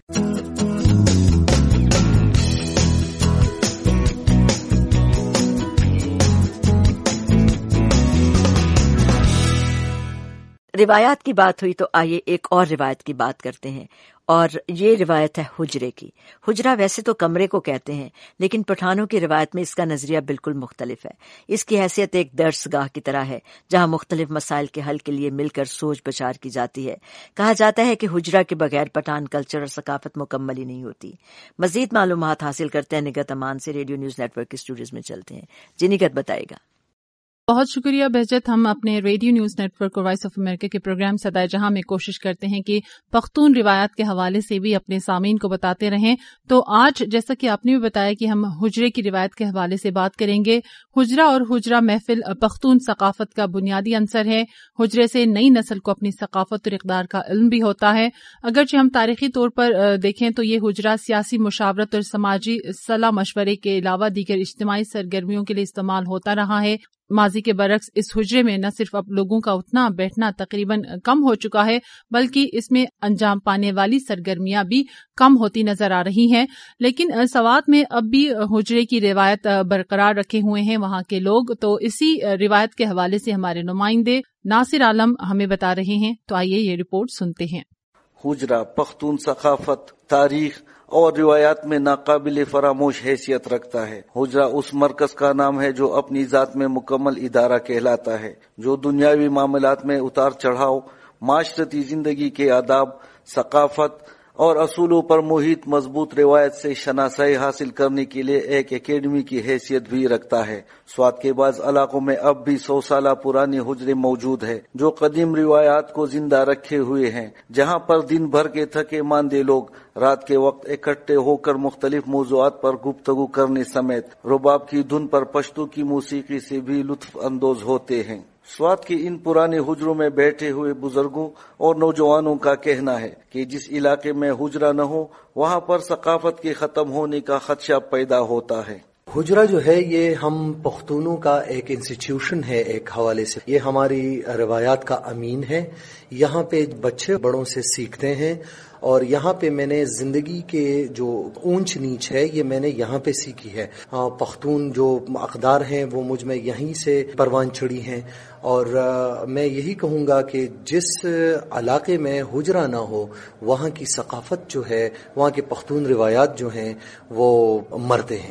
Speaker 2: रिवायात की बात हुई तो आइए एक और रिवायत की बात करते हैं, और ये रिवायत है हुजरे की। हुजरा वैसे तो कमरे को कहते हैं, लेकिन पठानों की रिवायत में इसका नजरिया बिल्कुल मुख्तलिफ है। इसकी हैसियत एक दर्सगाह की तरह है जहां मुख्तलिफ मसाइल के हल के लिए मिलकर सोच विचार की जाती है। कहा जाता है कि हुजरा के बगैर पठान कल्चर और सकाफत मुकम्मल ही नहीं होती। मजीद मालूमात हासिल करते हैं निगत अमान से। रेडियो न्यूज नेटवर्क के स्टूडियोज में चलते हैं, जी निगत बताएगा।
Speaker 1: बहुत शुक्रिया बहजत। हम अपने रेडियो न्यूज नेटवर्क और वॉइस ऑफ अमेरिका के प्रोग्राम सदाए जहां में कोशिश करते हैं कि पख्तून रिवायात के हवाले से भी अपने सामीन को बताते रहें। तो आज जैसा कि आपने भी बताया कि हम हुजरे की रिवायत के हवाले से बात करेंगे। हुजरा और हुजरा महफिल पख्तून सकाफत का बुनियादी अंसर है। हुजरे से नई नस्ल को अपनी सकाफत और इक़दार का इल्म भी होता है। अगरचे हम तारीखी तौर पर देखें तो ये हुजरा सियासी मुशावरत और समाजी सलाह मशवरे के अलावा दीगर इज्तिमाई सरगर्मियों के लिए इस्तेमाल होता रहा है। माजी के बरक्स इस हुजरे में न सिर्फ अब लोगों का उठना बैठना तकरीबन कम हो चुका है, बल्कि इसमें अंजाम पाने वाली सरगर्मियां भी कम होती नजर आ रही हैं। लेकिन सवात में अब भी हुजरे की रिवायत बरकरार रखे हुए हैं वहां के लोग। तो इसी रिवायत के हवाले से हमारे नुमाइंदे नासिर आलम हमें बता रहे हैं। तो आइए ये रिपोर्ट सुनते हैं।
Speaker 5: हुजरा पख्तून सकाफत, तारीख और रिवायात में नाकाबिले फरामोश हैसियत रखता है। हुजरा उस मरकज का नाम है जो अपनी जात में मुकम्मल इदारा कहलाता है, जो दुनियावी मामलात में उतार चढ़ाव, माशरती जिंदगी के आदाब, सकाफत और असूलों पर मुहित मजबूत रिवायत से शनासाई हासिल करने के लिए एक एकेडमी की हैसियत भी रखता है। स्वात के बाद इलाकों में अब भी 100 साल पुराने हुजरे मौजूद है जो कदीम रिवायात को जिंदा रखे हुए हैं, जहां पर दिन भर के थके मांदे लोग रात के वक्त इकट्ठे होकर मुख्तलिफ मौज़ूआत पर गुफ्तगू करने समेत रुबाब की धुन पर पश्तो की मौसीकी से भी लुत्फ अंदोज होते हैं। स्वात के इन पुराने हुजरों में बैठे हुए बुजुर्गों और नौजवानों का कहना है कि जिस इलाके में हुजरा न हो वहां पर सकाफत के खत्म होने का खदशा पैदा होता है।
Speaker 6: हुजरा जो है ये हम पख्तूनों का एक इंस्टीट्यूशन है, एक हवाले से ये हमारी रिवायात का अमीन है। यहाँ पे बच्चे बड़ों से सीखते हैं और यहाँ पे मैंने जिंदगी के जो ऊंच नीच है ये मैंने यहाँ पे सीखी है। पख्तून जो अक़दार हैं वो मुझ में यहीं से परवान चढ़ी हैं और मैं यही कहूँगा कि जिस इलाके में हुजरा ना हो वहाँ की सकाफत जो है, वहाँ के पख्तून रिवायात जो हैं वो मरते हैं।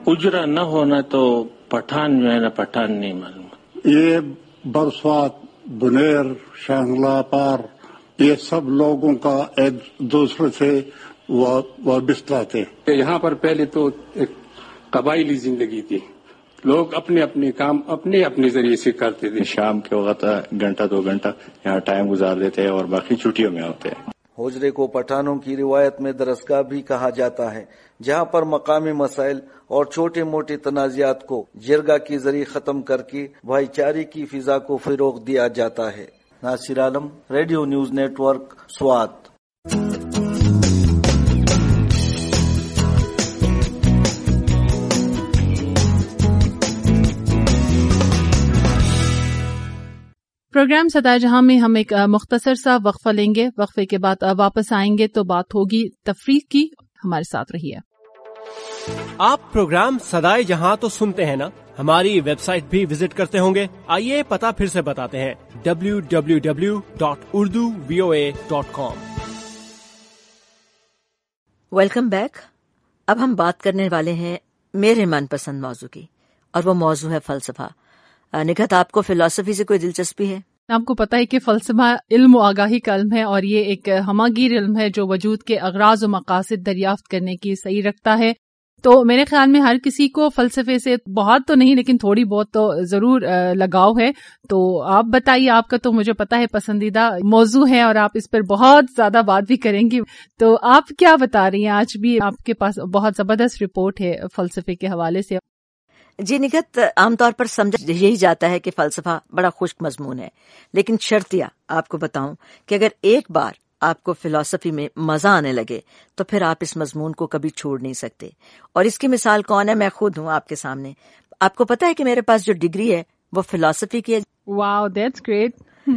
Speaker 7: उजरा न होना तो पठान जो है ना पठान नहीं मालूम।
Speaker 8: ये बरसात, बुनेर, शांगला पार, ये सब लोगों का एक दूसरे से वाबस्ता थे।
Speaker 11: यहाँ पर पहले तो एक कबायली जिंदगी थी, लोग अपने अपने काम अपने अपने जरिए से करते थे।
Speaker 24: शाम के वक्त घंटा 2 घंटा यहाँ टाइम गुजार देते हैं और बाकी छुट्टियों में होते हैं।
Speaker 5: होजरे को पठानों की रिवायत में दरसगाह भी कहा जाता है, जहाँ पर मकामी मसाइल और छोटे मोटे तनाज़ात को जिरगा के जरिए खत्म करके भाईचारे की फिजा को फरोग दिया जाता है। Nasir Alam, radio news network, Swat.
Speaker 1: Program Sadaye Jahan में हम एक मुख्तसर सा वक्फा लेंगे। वक्फे के बाद वापस आएंगे तो बात होगी तफरीक की। हमारे साथ रहिए।
Speaker 9: आप प्रोग्राम सदाए जहां तो सुनते हैं ना, हमारी वेबसाइट भी विजिट करते होंगे। आइए पता फिर से बताते हैं, www.urduvoa.com।
Speaker 2: Welcome back. अब हम बात करने वाले हैं मेरे मनपसंद मौजू की, और वो मौजू है फलसफा। निखत, आपको फिलॉसफी से कोई दिलचस्पी है?
Speaker 1: आपको पता है कि फलसफा इल्म व आगाही का इल्म है, और ये एक हमागीर इल्म है जो वजूद के अगराज और मकासद दरियाफ्त करने की सही रखता है। तो मेरे ख्याल में हर किसी को फलसफे से बहुत तो नहीं लेकिन थोड़ी बहुत तो जरूर लगाव है। तो आप बताइए, आपका तो मुझे पता है पसंदीदा मौजू है और आप इस पर बहुत ज्यादा बात भी करेंगी। तो आप क्या बता रही हैं? आज भी आपके पास बहुत जबरदस्त रिपोर्ट है फलसफे के हवाले से।
Speaker 2: जी निगत, आमतौर पर समझा यही जाता है कि फलसफा बड़ा खुश्क मजमून है, लेकिन शर्तिया आपको बताऊं कि अगर एक बार आपको फिलॉसफी में मजा आने लगे तो फिर आप इस मजमून को कभी छोड़ नहीं सकते। और इसकी मिसाल कौन है? मैं खुद हूं आपके सामने। आपको पता है कि मेरे पास जो डिग्री है वो फिलॉसफी की है।
Speaker 1: Wow, that's great.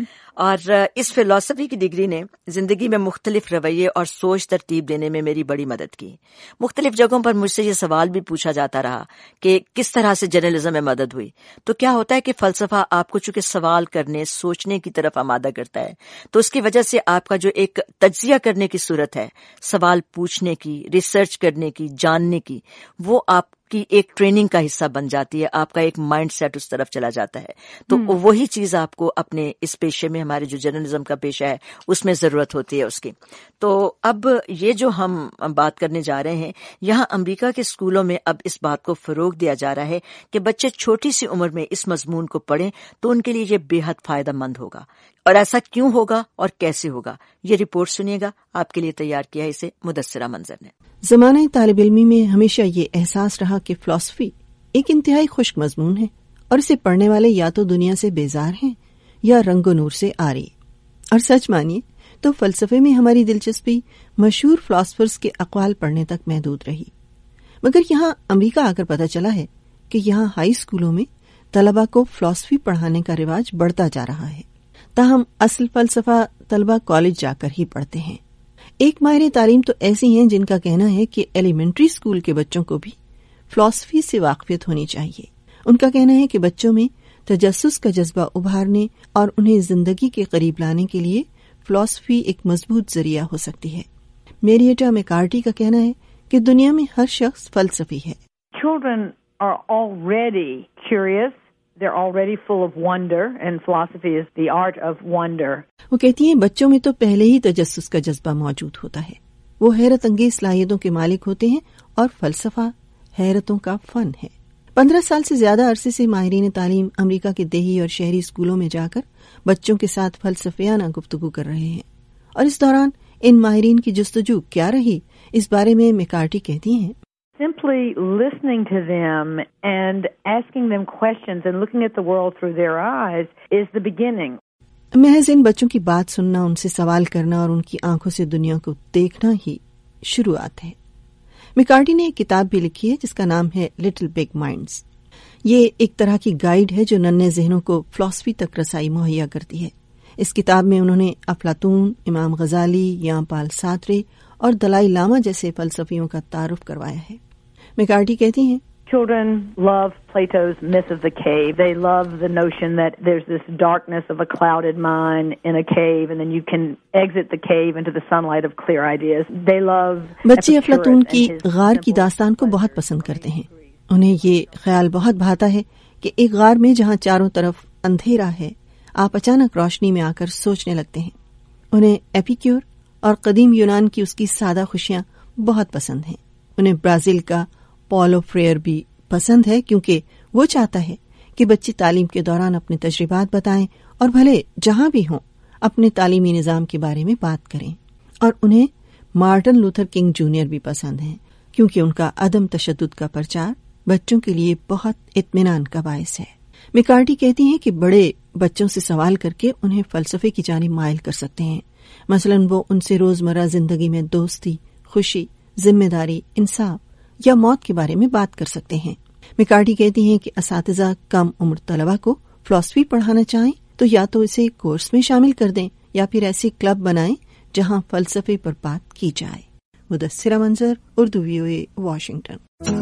Speaker 2: और इस फिलॉसफी की डिग्री ने जिंदगी में मुख्तलिफ रवैये और सोच तरतीब देने में मेरी बड़ी मदद की। मुख्तलिफ जगहों पर मुझसे ये सवाल भी पूछा जाता रहा कि किस तरह से जर्नलिज्म में मदद हुई। तो क्या होता है कि फलसफा आपको चूंकि सवाल करने, सोचने की तरफ आमादा करता है, तो उसकी वजह से आपका जो एक तज्जिया करने की सूरत है, सवाल पूछने की, रिसर्च करने की, जानने की, वो आपकी एक ट्रेनिंग का हिस्सा बन जाती है। आपका एक माइंड सेट उस तरफ चला जाता है। तो वही चीज आपको अपने इस पेशे में, हमारे जो जर्नलिज्म का पेशा है, उसमें जरूरत होती है उसकी। तो अब ये जो हम बात करने जा रहे हैं, यहाँ अमेरिका के स्कूलों में अब इस बात को फरोग दिया जा रहा है कि बच्चे छोटी सी उम्र में इस मजमून को पढ़ें तो उनके लिए ये बेहद फायदेमंद होगा। और ऐसा क्यों होगा और कैसे होगा, ये रिपोर्ट सुनिएगा। आपके लिए तैयार किया है इसे मुदस्सिरा मंजर ने।
Speaker 25: ज़माने तालिब इल्मी में हमेशा ये एहसास रहा कि फिलॉसफी एक इंतहाई खुश्क मजमून है और इसे पढ़ने वाले या तो दुनिया से बेजार हैं या रंगो नूर से आरी। और सच मानिए तो फलसफे में हमारी दिलचस्पी मशहूर फिलॉसफर्स के अक़वाल पढ़ने तक महदूद रही। मगर यहाँ अमेरिका आकर पता चला है कि यहाँ हाई स्कूलों में तलबा को फिलॉसफी पढ़ाने का रिवाज बढ़ता जा रहा है। ताहम असल फलसफा तलबा कॉलेज जाकर ही पढ़ते हैं। एक माहिर तालीम तो ऐसी हैं जिनका कहना है कि एलिमेंट्री स्कूल के बच्चों को भी फिलॉसफी से वाक़फियत होनी चाहिए। उनका कहना है कि बच्चों में तजस्सुस का जज्बा उभारने और उन्हें जिंदगी के करीब लाने के लिए फिलॉसफी एक मजबूत जरिया हो सकती है। मैरियटा मैकार्टी का कहना है कि दुनिया में हर शख्स फलसफी है।
Speaker 26: Children are already curious. They're already full of wonder, and philosophy is the art of wonder.
Speaker 25: वो कहती हैं बच्चों में तो पहले ही तजस्सुस का जज्बा मौजूद होता है। वो हैरत अंगेज सलाहियतों के मालिक होते हैं और फलसफा हैरतों का फन है। 15 साल से ज्यादा अरसे से माहिरीन तालीम अमेरिका के देही और शहरी स्कूलों में जाकर बच्चों के साथ फलसफियाना गुफ्तगू कर रहे हैं। और इस दौरान इन माहिरीन की जुस्तजू क्या रही, इस बारे में मैकार्टी कहती हैं,
Speaker 26: Simply listening to them and asking them questions and looking at the world through their eyes is the beginning.
Speaker 25: महज इन बच्चों की बात सुनना, उनसे सवाल करना और उनकी आंखों से दुनिया को देखना ही शुरुआत है। मैकार्टी ने एक किताब भी लिखी है जिसका नाम है लिटिल बिग माइंड्स। ये एक तरह की गाइड है जो नन्हे ज़हनों को फिलॉसफी तक रसाई मुहैया करती है। इस किताब में उन्होंने अफलातून, इमाम गजाली, यांपाल सात्रे और दलाई लामा जैसे फलसफियों का तारुफ करवाया है। मैकार्टी कहती हैं,
Speaker 26: Children love Plato's myth of the cave. They love the notion that there's this darkness of a clouded mind in a cave and then you can exit the cave into the sunlight of clear ideas. They love
Speaker 25: बच्चे अफलातून की गार की दास्तान को बहुत पसंद करते हैं। انہیں یہ خیال بہت بھاتا ہے کہ ایک غار میں جہاں چاروں طرف اندھیرا ہے آپ اچانک روشنی میں آ کر سوچنے لگتے ہیں۔ انہیں ایپیکیور اور قدیم یونان کی اس کی سادہ خوشیاں بہت پسند ہیں۔ انہیں برازیل کا پولو فریئر بھی پسند ہے کیونکہ وہ چاہتا ہے کہ بچے تعلیم کے دوران اپنے تجربات بتائیں اور بھلے جہاں بھی ہوں اپنے تعلیمی نظام کے بارے میں بات کریں۔ اور انہیں مارٹن لوتھر کنگ جونیئر بھی پسند ہیں کیونکہ ان کا عدم تشدد کا پرچار بچوں کے لیے بہت اطمینان کا باعث ہے۔ میکارٹی کہتی ہیں کہ بڑے بچوں سے سوال کر کے انہیں فلسفے کی جانب مائل کر سکتے ہیں۔ مثلاً وہ ان سے روزمرہ زندگی میں دوستی، خوشی، ذمہ داری، انصاف یا موت کے بارے میں بات کر سکتے ہیں۔ میکارٹی کہتی ہیں کہ اساتذہ کم عمر طلبہ کو فلسفی پڑھانا چاہیں تو یا تو اسے کورس میں شامل کر دیں یا پھر ایسی کلب بنائیں جہاں فلسفے پر بات کی جائے۔ مدثرہ منظر، اردو VOA، واشنگٹن۔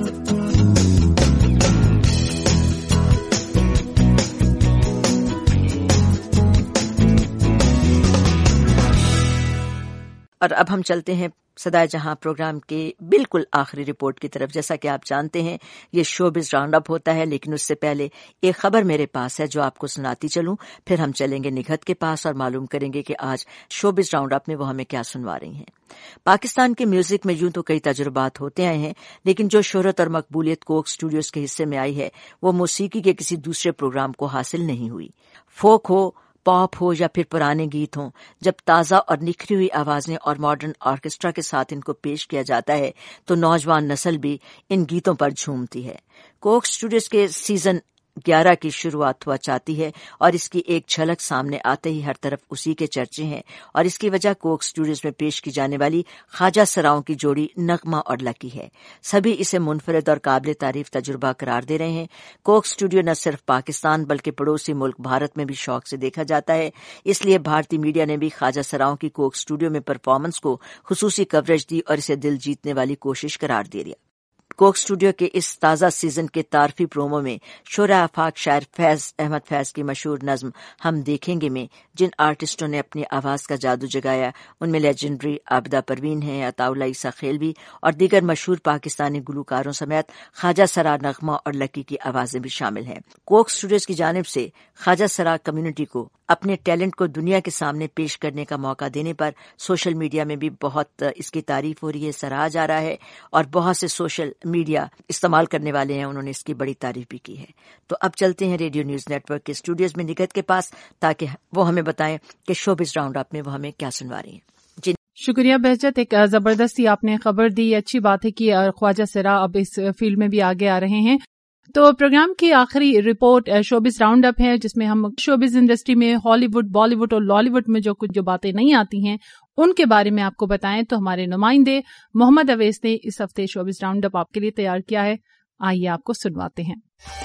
Speaker 2: اور اب ہم چلتے ہیں صدائے جہاں پروگرام کے بالکل آخری رپورٹ کی طرف۔ جیسا کہ آپ جانتے ہیں یہ شوبز راؤنڈ اپ ہوتا ہے، لیکن اس سے پہلے ایک خبر میرے پاس ہے جو آپ کو سناتی چلوں، پھر ہم چلیں گے نگہت کے پاس اور معلوم کریں گے کہ آج شوبز راؤنڈ اپ میں وہ ہمیں کیا سنوا رہی ہیں۔ پاکستان کے میوزک میں یوں تو کئی تجربات ہوتے آئے ہیں، لیکن جو شہرت اور مقبولیت کوک اسٹوڈیوز کے حصے میں آئی ہے وہ موسیقی کے کسی دوسرے پروگرام کو حاصل نہیں ہوئی۔ فوک ہو، پاپ ہو یا پھر پرانے گیت ہوں، جب تازہ اور نکھری ہوئی آوازیں اور ماڈرن آرکیسٹرا کے ساتھ ان کو پیش کیا جاتا ہے تو نوجوان نسل بھی ان گیتوں پر جھومتی ہے۔ کوک اسٹوڈیوز کے سیزن 11 کی شروعات ہوا چاہتی ہے اور اس کی ایک جھلک سامنے آتے ہی ہر طرف اسی کے چرچے ہیں، اور اس کی وجہ کوک اسٹوڈیوز میں پیش کی جانے والی خواجہ سراؤں کی جوڑی نغمہ اور لکی ہے۔ سبھی اسے منفرد اور قابل تعریف تجربہ قرار دے رہے ہیں۔ کوک اسٹوڈیو نہ صرف پاکستان بلکہ پڑوسی ملک بھارت میں بھی شوق سے دیکھا جاتا ہے، اس لیے بھارتی میڈیا نے بھی خواجہ سراؤں کی کوک اسٹوڈیو میں پرفارمنس کو خصوصی کوریج دی اور اسے دل جیتنے والی کوشش قرار دے دیا۔ کوک اسٹوڈیو کے اس تازہ سیزن کے تعارفی پرومو میں شعرا آفاق شاعر فیض احمد فیض کی مشہور نظم ہم دیکھیں گے میں جن آرٹسٹوں نے اپنی آواز کا جادو جگایا ان میں لیجنڈری عابدہ پروین ہیں، عطا اللہ عیسیٰ خیلوی اور دیگر مشہور پاکستانی گلوکاروں سمیت خواجہ سرا، نغمہ اور لکی کی آوازیں بھی شامل ہیں۔ کوک اسٹوڈیوز کی جانب سے خواجہ سرا کمیونٹی کو اپنے ٹیلنٹ کو دنیا کے سامنے پیش کرنے کا موقع دینے پر سوشل میڈیا میں بھی بہت اس کی تعریف ہو رہی ہے، سراہا جا رہا ہے، اور بہت سے سوشل میڈیا استعمال کرنے والے ہیں انہوں نے اس کی بڑی تعریف بھی کی ہے۔ تو اب چلتے ہیں ریڈیو نیوز نیٹ ورک کے اسٹوڈیوز میں نگہت کے پاس تاکہ وہ ہمیں بتائیں کہ شوبز راؤنڈ اپ میں وہ ہمیں کیا سنوا رہی ہیں۔
Speaker 1: شکریہ بہجت، ایک زبردستی آپ نے خبر دی۔ اچھی بات ہے کہ خواجہ سرا اب اس فیلڈ میں بھی آگے آ رہے ہیں۔ تو پروگرام کی آخری رپورٹ شوبز راؤنڈ اپ ہے جس میں ہم شوبز انڈسٹری میں ہالی ووڈ، بالی ووڈ اور لالی ووڈ میں جو باتیں نہیں آتی ہیں ان کے بارے میں آپ کو بتائیں۔ تو ہمارے نمائندے محمد اویس نے اس ہفتے شوبز راؤنڈ اپ آپ کے لیے تیار کیا ہے، آئیے آپ کو سنواتے ہیں۔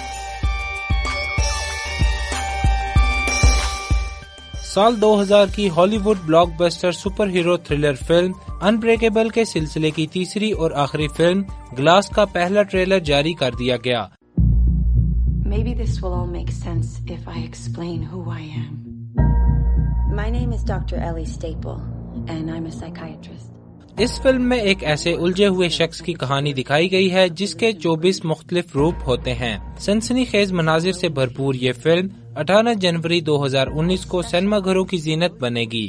Speaker 10: سال 2000 کی Hollywood blockbuster superhero thriller film Unbreakable کے سلسلے کی تیسری اور آخری فلم گلاس کا پہلا ٹریلر جاری کر دیا گیا۔
Speaker 12: Maybe this will all make sense if I explain who I am. My name is Dr. Ellie Staple and I'm a psychiatrist.
Speaker 10: اس فلم میں ایک ایسے الجھے ہوئے شخص کی کہانی دکھائی گئی ہے جس کے 24 مختلف روپ ہوتے ہیں۔ سنسنی خیز مناظر سے بھرپور یہ فلم 18 جنوری 2019 کو سینما گھروں کی زینت بنے گی۔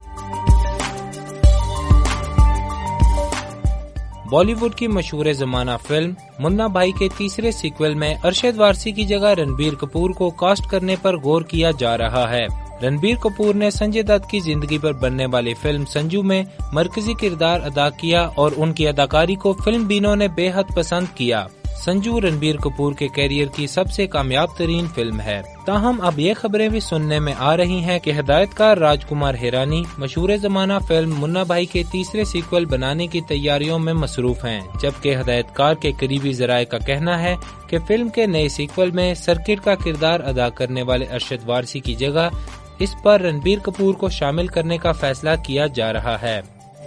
Speaker 10: بالی ووڈ کی مشہور زمانہ فلم منا بھائی کے تیسرے سیکول میں ارشد وارثی کی جگہ رنبیر کپور کو کاسٹ کرنے پر غور کیا جا رہا ہے۔ رنبیر کپور نے سنجے دت کی زندگی پر بننے والی فلم سنجو میں مرکزی کردار ادا کیا اور ان کی اداکاری کو فلم بینوں نے بے حد پسند کیا۔ سنجو رنبیر کپور کے کیریئر کی سب سے کامیاب ترین فلم ہے۔ تاہم اب یہ خبریں بھی سننے میں آ رہی ہیں کہ ہدایت کار راج کمار ہیرانی مشہور زمانہ فلم منا بھائی کے تیسرے سیکول بنانے کی تیاریوں میں مصروف ہیں، جبکہ ہدایت کار کے قریبی ذرائع کا کہنا ہے کہ فلم کے نئے سیکول میں سرکٹ کا کردار ادا کرنے والے ارشد وارثی کی جگہ اس پر رنبیر کپور کو شامل کرنے کا فیصلہ کیا جا رہا ہے۔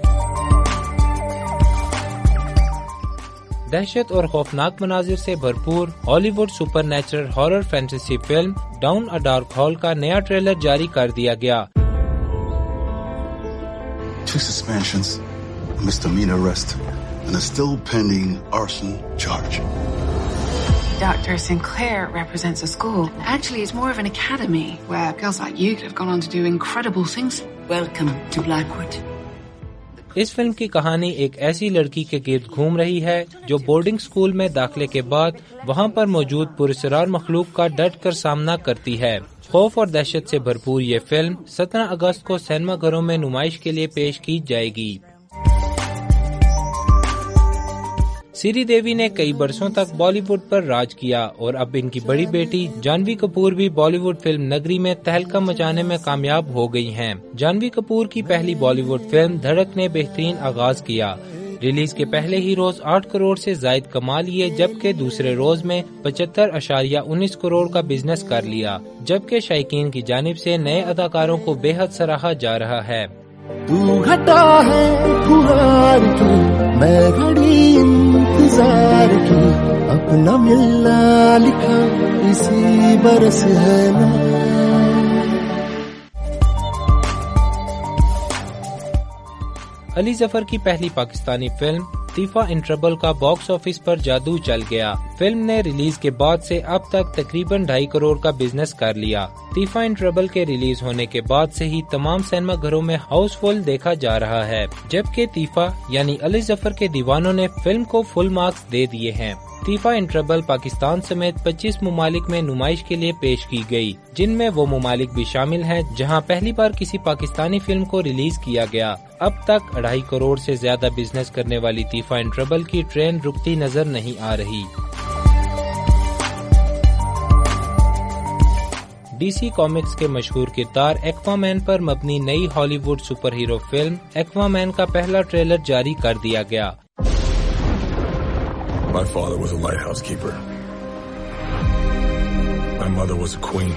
Speaker 10: دہشت اور خوفناک مناظر سے بھرپور Hollywood supernatural horror fantasy film down a dark hall کا نیا ٹریلر جاری کر دیا گیا۔
Speaker 13: 2 suspensions, a misdemeanor arrest, and a still pending arson charge.
Speaker 4: Dr. Sinclair represents a school. Actually, it's more of an academy where girls like you could have gone on to do incredible things. Welcome to Blackwood.
Speaker 10: اس film کی کہانی ایک ایسی لڑکی کے گرد گھوم رہی ہے جو بورڈنگ اسکول میں داخلے کے بعد وہاں پر موجود پراسرار مخلوق کا ڈٹ کر سامنا کرتی ہے. خوف اور دہشت سے بھرپور یہ فلم 17 اگست کو سینما گھروں میں نمائش کے لیے پیش کی جائے گی. سری دیوی نے کئی برسوں تک بالی ووڈ پر راج کیا اور اب ان کی بڑی بیٹی جانوی کپور بھی بالی ووڈ فلم نگری میں تہلکہ مچانے میں کامیاب ہو گئی ہیں. جانوی کپور کی پہلی بالی ووڈ فلم دھڑک نے بہترین آغاز کیا. ریلیز کے پہلے ہی روز 8 کروڑ سے زائد کما لیے، جبکہ دوسرے روز میں 75.19 کروڑ کا بزنس کر لیا، جبکہ شائقین کی جانب سے نئے اداکاروں کو بے حد سراہا جا رہا ہے.
Speaker 14: تو گھٹا ہے پھار کی، میں گھڑی انتظار کی، اپنا ملنا لکھا اسی برس ہے نا.
Speaker 10: علی ظفر کی پہلی Pakistani film Teefa in trouble کا باکس آفس پر جادو چل گیا. فلم نے ریلیز کے بعد سے اب تک تقریباً 2.5 کروڑ کا بزنس کر لیا. طیفہ ان ٹربل کے ریلیز ہونے کے بعد سے ہی تمام سینما گھروں میں ہاؤس فل دیکھا جا رہا ہے، جبکہ طیفہ یعنی علی ظفر کے دیوانوں نے فلم کو فل مارکس دے دیے ہیں. طیفہ ان ٹربل پاکستان سمیت 25 ممالک میں نمائش کے لیے پیش کی گئی، جن میں وہ ممالک بھی شامل ہیں جہاں پہلی بار کسی پاکستانی فلم کو ریلیز کیا گیا. اب تک 2.5 کروڑ سے زیادہ بزنس کرنے والی طیفہ ان ٹربل کی ٹرین رکتی نظر نہیں آ رہی. ڈی سی کامکس کے مشہور کردار ایکوا مین پر مبنی نئی Hollywood superhero film Aquaman کا پہلا ٹریلر جاری کر دیا گیا.
Speaker 13: My father was a lighthouse keeper. My mother was a queen.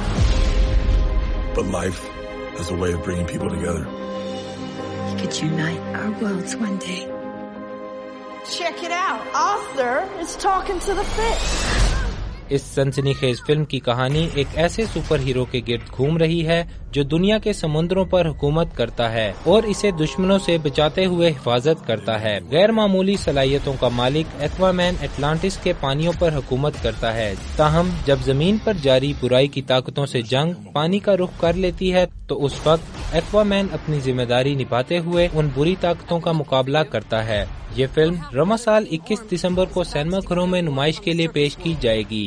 Speaker 13: But life has a way of bringing people together.
Speaker 12: We could unite our worlds one day.
Speaker 15: Check it out. Arthur is talking to the fish.
Speaker 10: اس سنسنی خیز film کی کہانی ایک ایسے super hero کے گرد گھوم رہی ہے جو دنیا کے سمندروں پر حکومت کرتا ہے اور اسے دشمنوں سے بچاتے ہوئے حفاظت کرتا ہے. غیر معمولی صلاحیتوں کا مالک ایکوا مین اٹلانٹس کے پانیوں پر حکومت کرتا ہے. تاہم جب زمین پر جاری برائی کی طاقتوں سے جنگ پانی کا رخ کر لیتی ہے تو اس وقت ایکوا مین اپنی ذمہ داری نبھاتے ہوئے ان بری طاقتوں کا مقابلہ کرتا ہے. یہ فلم رواں سال 21 دسمبر کو سینما گھروں میں نمائش کے لیے پیش کی جائے گی.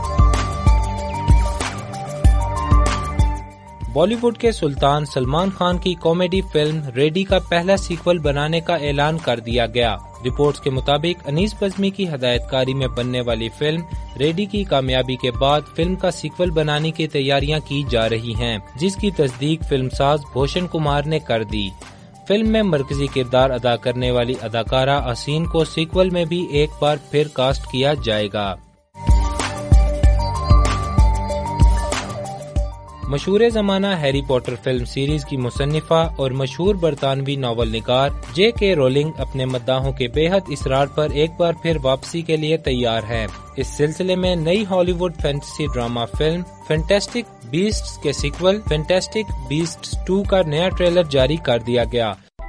Speaker 10: بالی ووڈ کے سلطان سلمان خان کی کامیڈی فلم ریڈی کا پہلا سیکول بنانے کا اعلان کر دیا گیا. رپورٹس کے مطابق انیس بزمی کی ہدایت کاری میں بننے والی فلم ریڈی کی کامیابی کے بعد فلم کا سیکول بنانے کی تیاریاں کی جا رہی ہیں، جس کی تصدیق فلم ساز بھوشن کمار نے کر دی. فلم میں مرکزی کردار ادا کرنے والی اداکارہ آسین کو سیکول میں بھی ایک بار پھر کاسٹ کیا جائے گا. مشہور زمانہ ہیری پوٹر فلم سیریز کی مصنفہ اور مشہور برطانوی ناول نگار جے کے رولنگ اپنے مداحوں کے بے حد اصرار پر ایک بار پھر واپسی کے لیے تیار ہیں. اس سلسلے میں نئی Hollywood fantasy drama film Fantastic Beasts کے سیکول فینٹاسٹک بیسٹس 2 کا نیا ٹریلر جاری کر دیا گیا.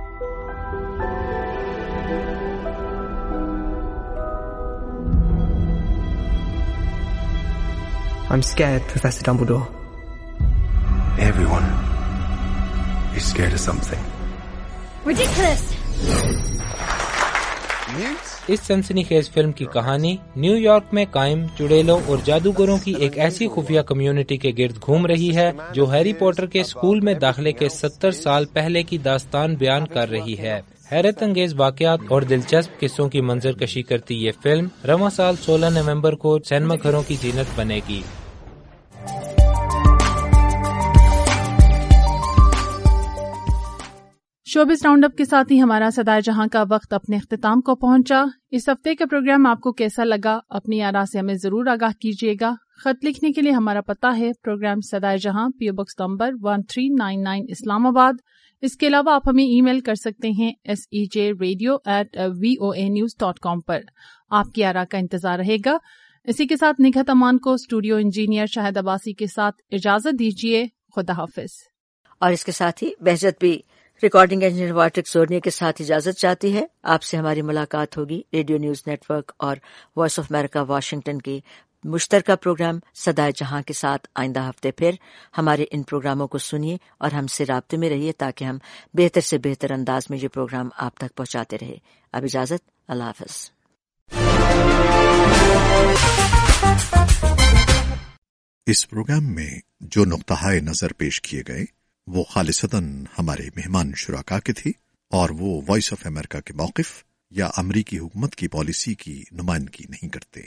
Speaker 16: I'm scared, Professor Dumbledore.
Speaker 13: Everyone is scared of something.
Speaker 12: Ridiculous!
Speaker 10: اس سنسنی خیز فلم کی کہانی نیو یارک میں قائم چڑیلوں اور جادوگروں کی ایک ایسی خفیہ کمیونٹی کے گرد گھوم رہی ہے جو ہیری پوٹر کے اسکول میں داخلے کے 70 سال پہلے کی داستان بیان کر رہی ہے. حیرت انگیز واقعات اور دلچسپ قصوں کی منظر کشی کرتی یہ فلم رواں سال 16 نومبر کو سینما گھروں کی زینت بنے گی.
Speaker 1: شوبز راؤنڈ اپ کے ساتھ ہی ہمارا صدائے جہاں کا وقت اپنے اختتام کو پہنچا. اس ہفتے کا پروگرام آپ کو کیسا لگا؟ اپنی آراء سے ہمیں ضرور آگاہ کیجیے گا. خط لکھنے کے لیے ہمارا پتہ ہے پروگرام صدائے جہاں PO Box نمبر 1399 اسلام آباد. اس کے علاوہ آپ ہمیں ای میل کر سکتے ہیں sejradio@voanews.com پر. آپ کی آراء کا انتظار رہے گا. اسی کے ساتھ نگہت امان کو اسٹوڈیو انجینئر شاہد عباسی کے ساتھ اجازت دیجیے. خدا حافظ.
Speaker 2: اور اس کے ساتھ ہی بہجت بھی ریکارڈنگ انجینئر واٹرک سورنیا کے ساتھ اجازت چاہتی ہے. آپ سے ہماری ملاقات ہوگی ریڈیو نیوز نیٹ ورک اور وائس آف امریکہ واشنگٹن کے مشترکہ پروگرام صدائے جہاں کے ساتھ آئندہ ہفتے پھر. ہمارے ان پروگراموں کو سنیے اور ہم سے رابطے میں رہیے تاکہ ہم بہتر سے بہتر انداز میں یہ پروگرام آپ تک پہنچاتے رہے. اب اجازت. اللہ حافظ.
Speaker 17: اس پروگرام میں جو نقطہ نظر پیش کیے گئے وہ خالصتاً ہمارے مہمان شرکاء کے تھے اور وہ وائس آف امریکہ کے موقف یا امریکی حکومت کی پالیسی کی نمائندگی نہیں کرتے.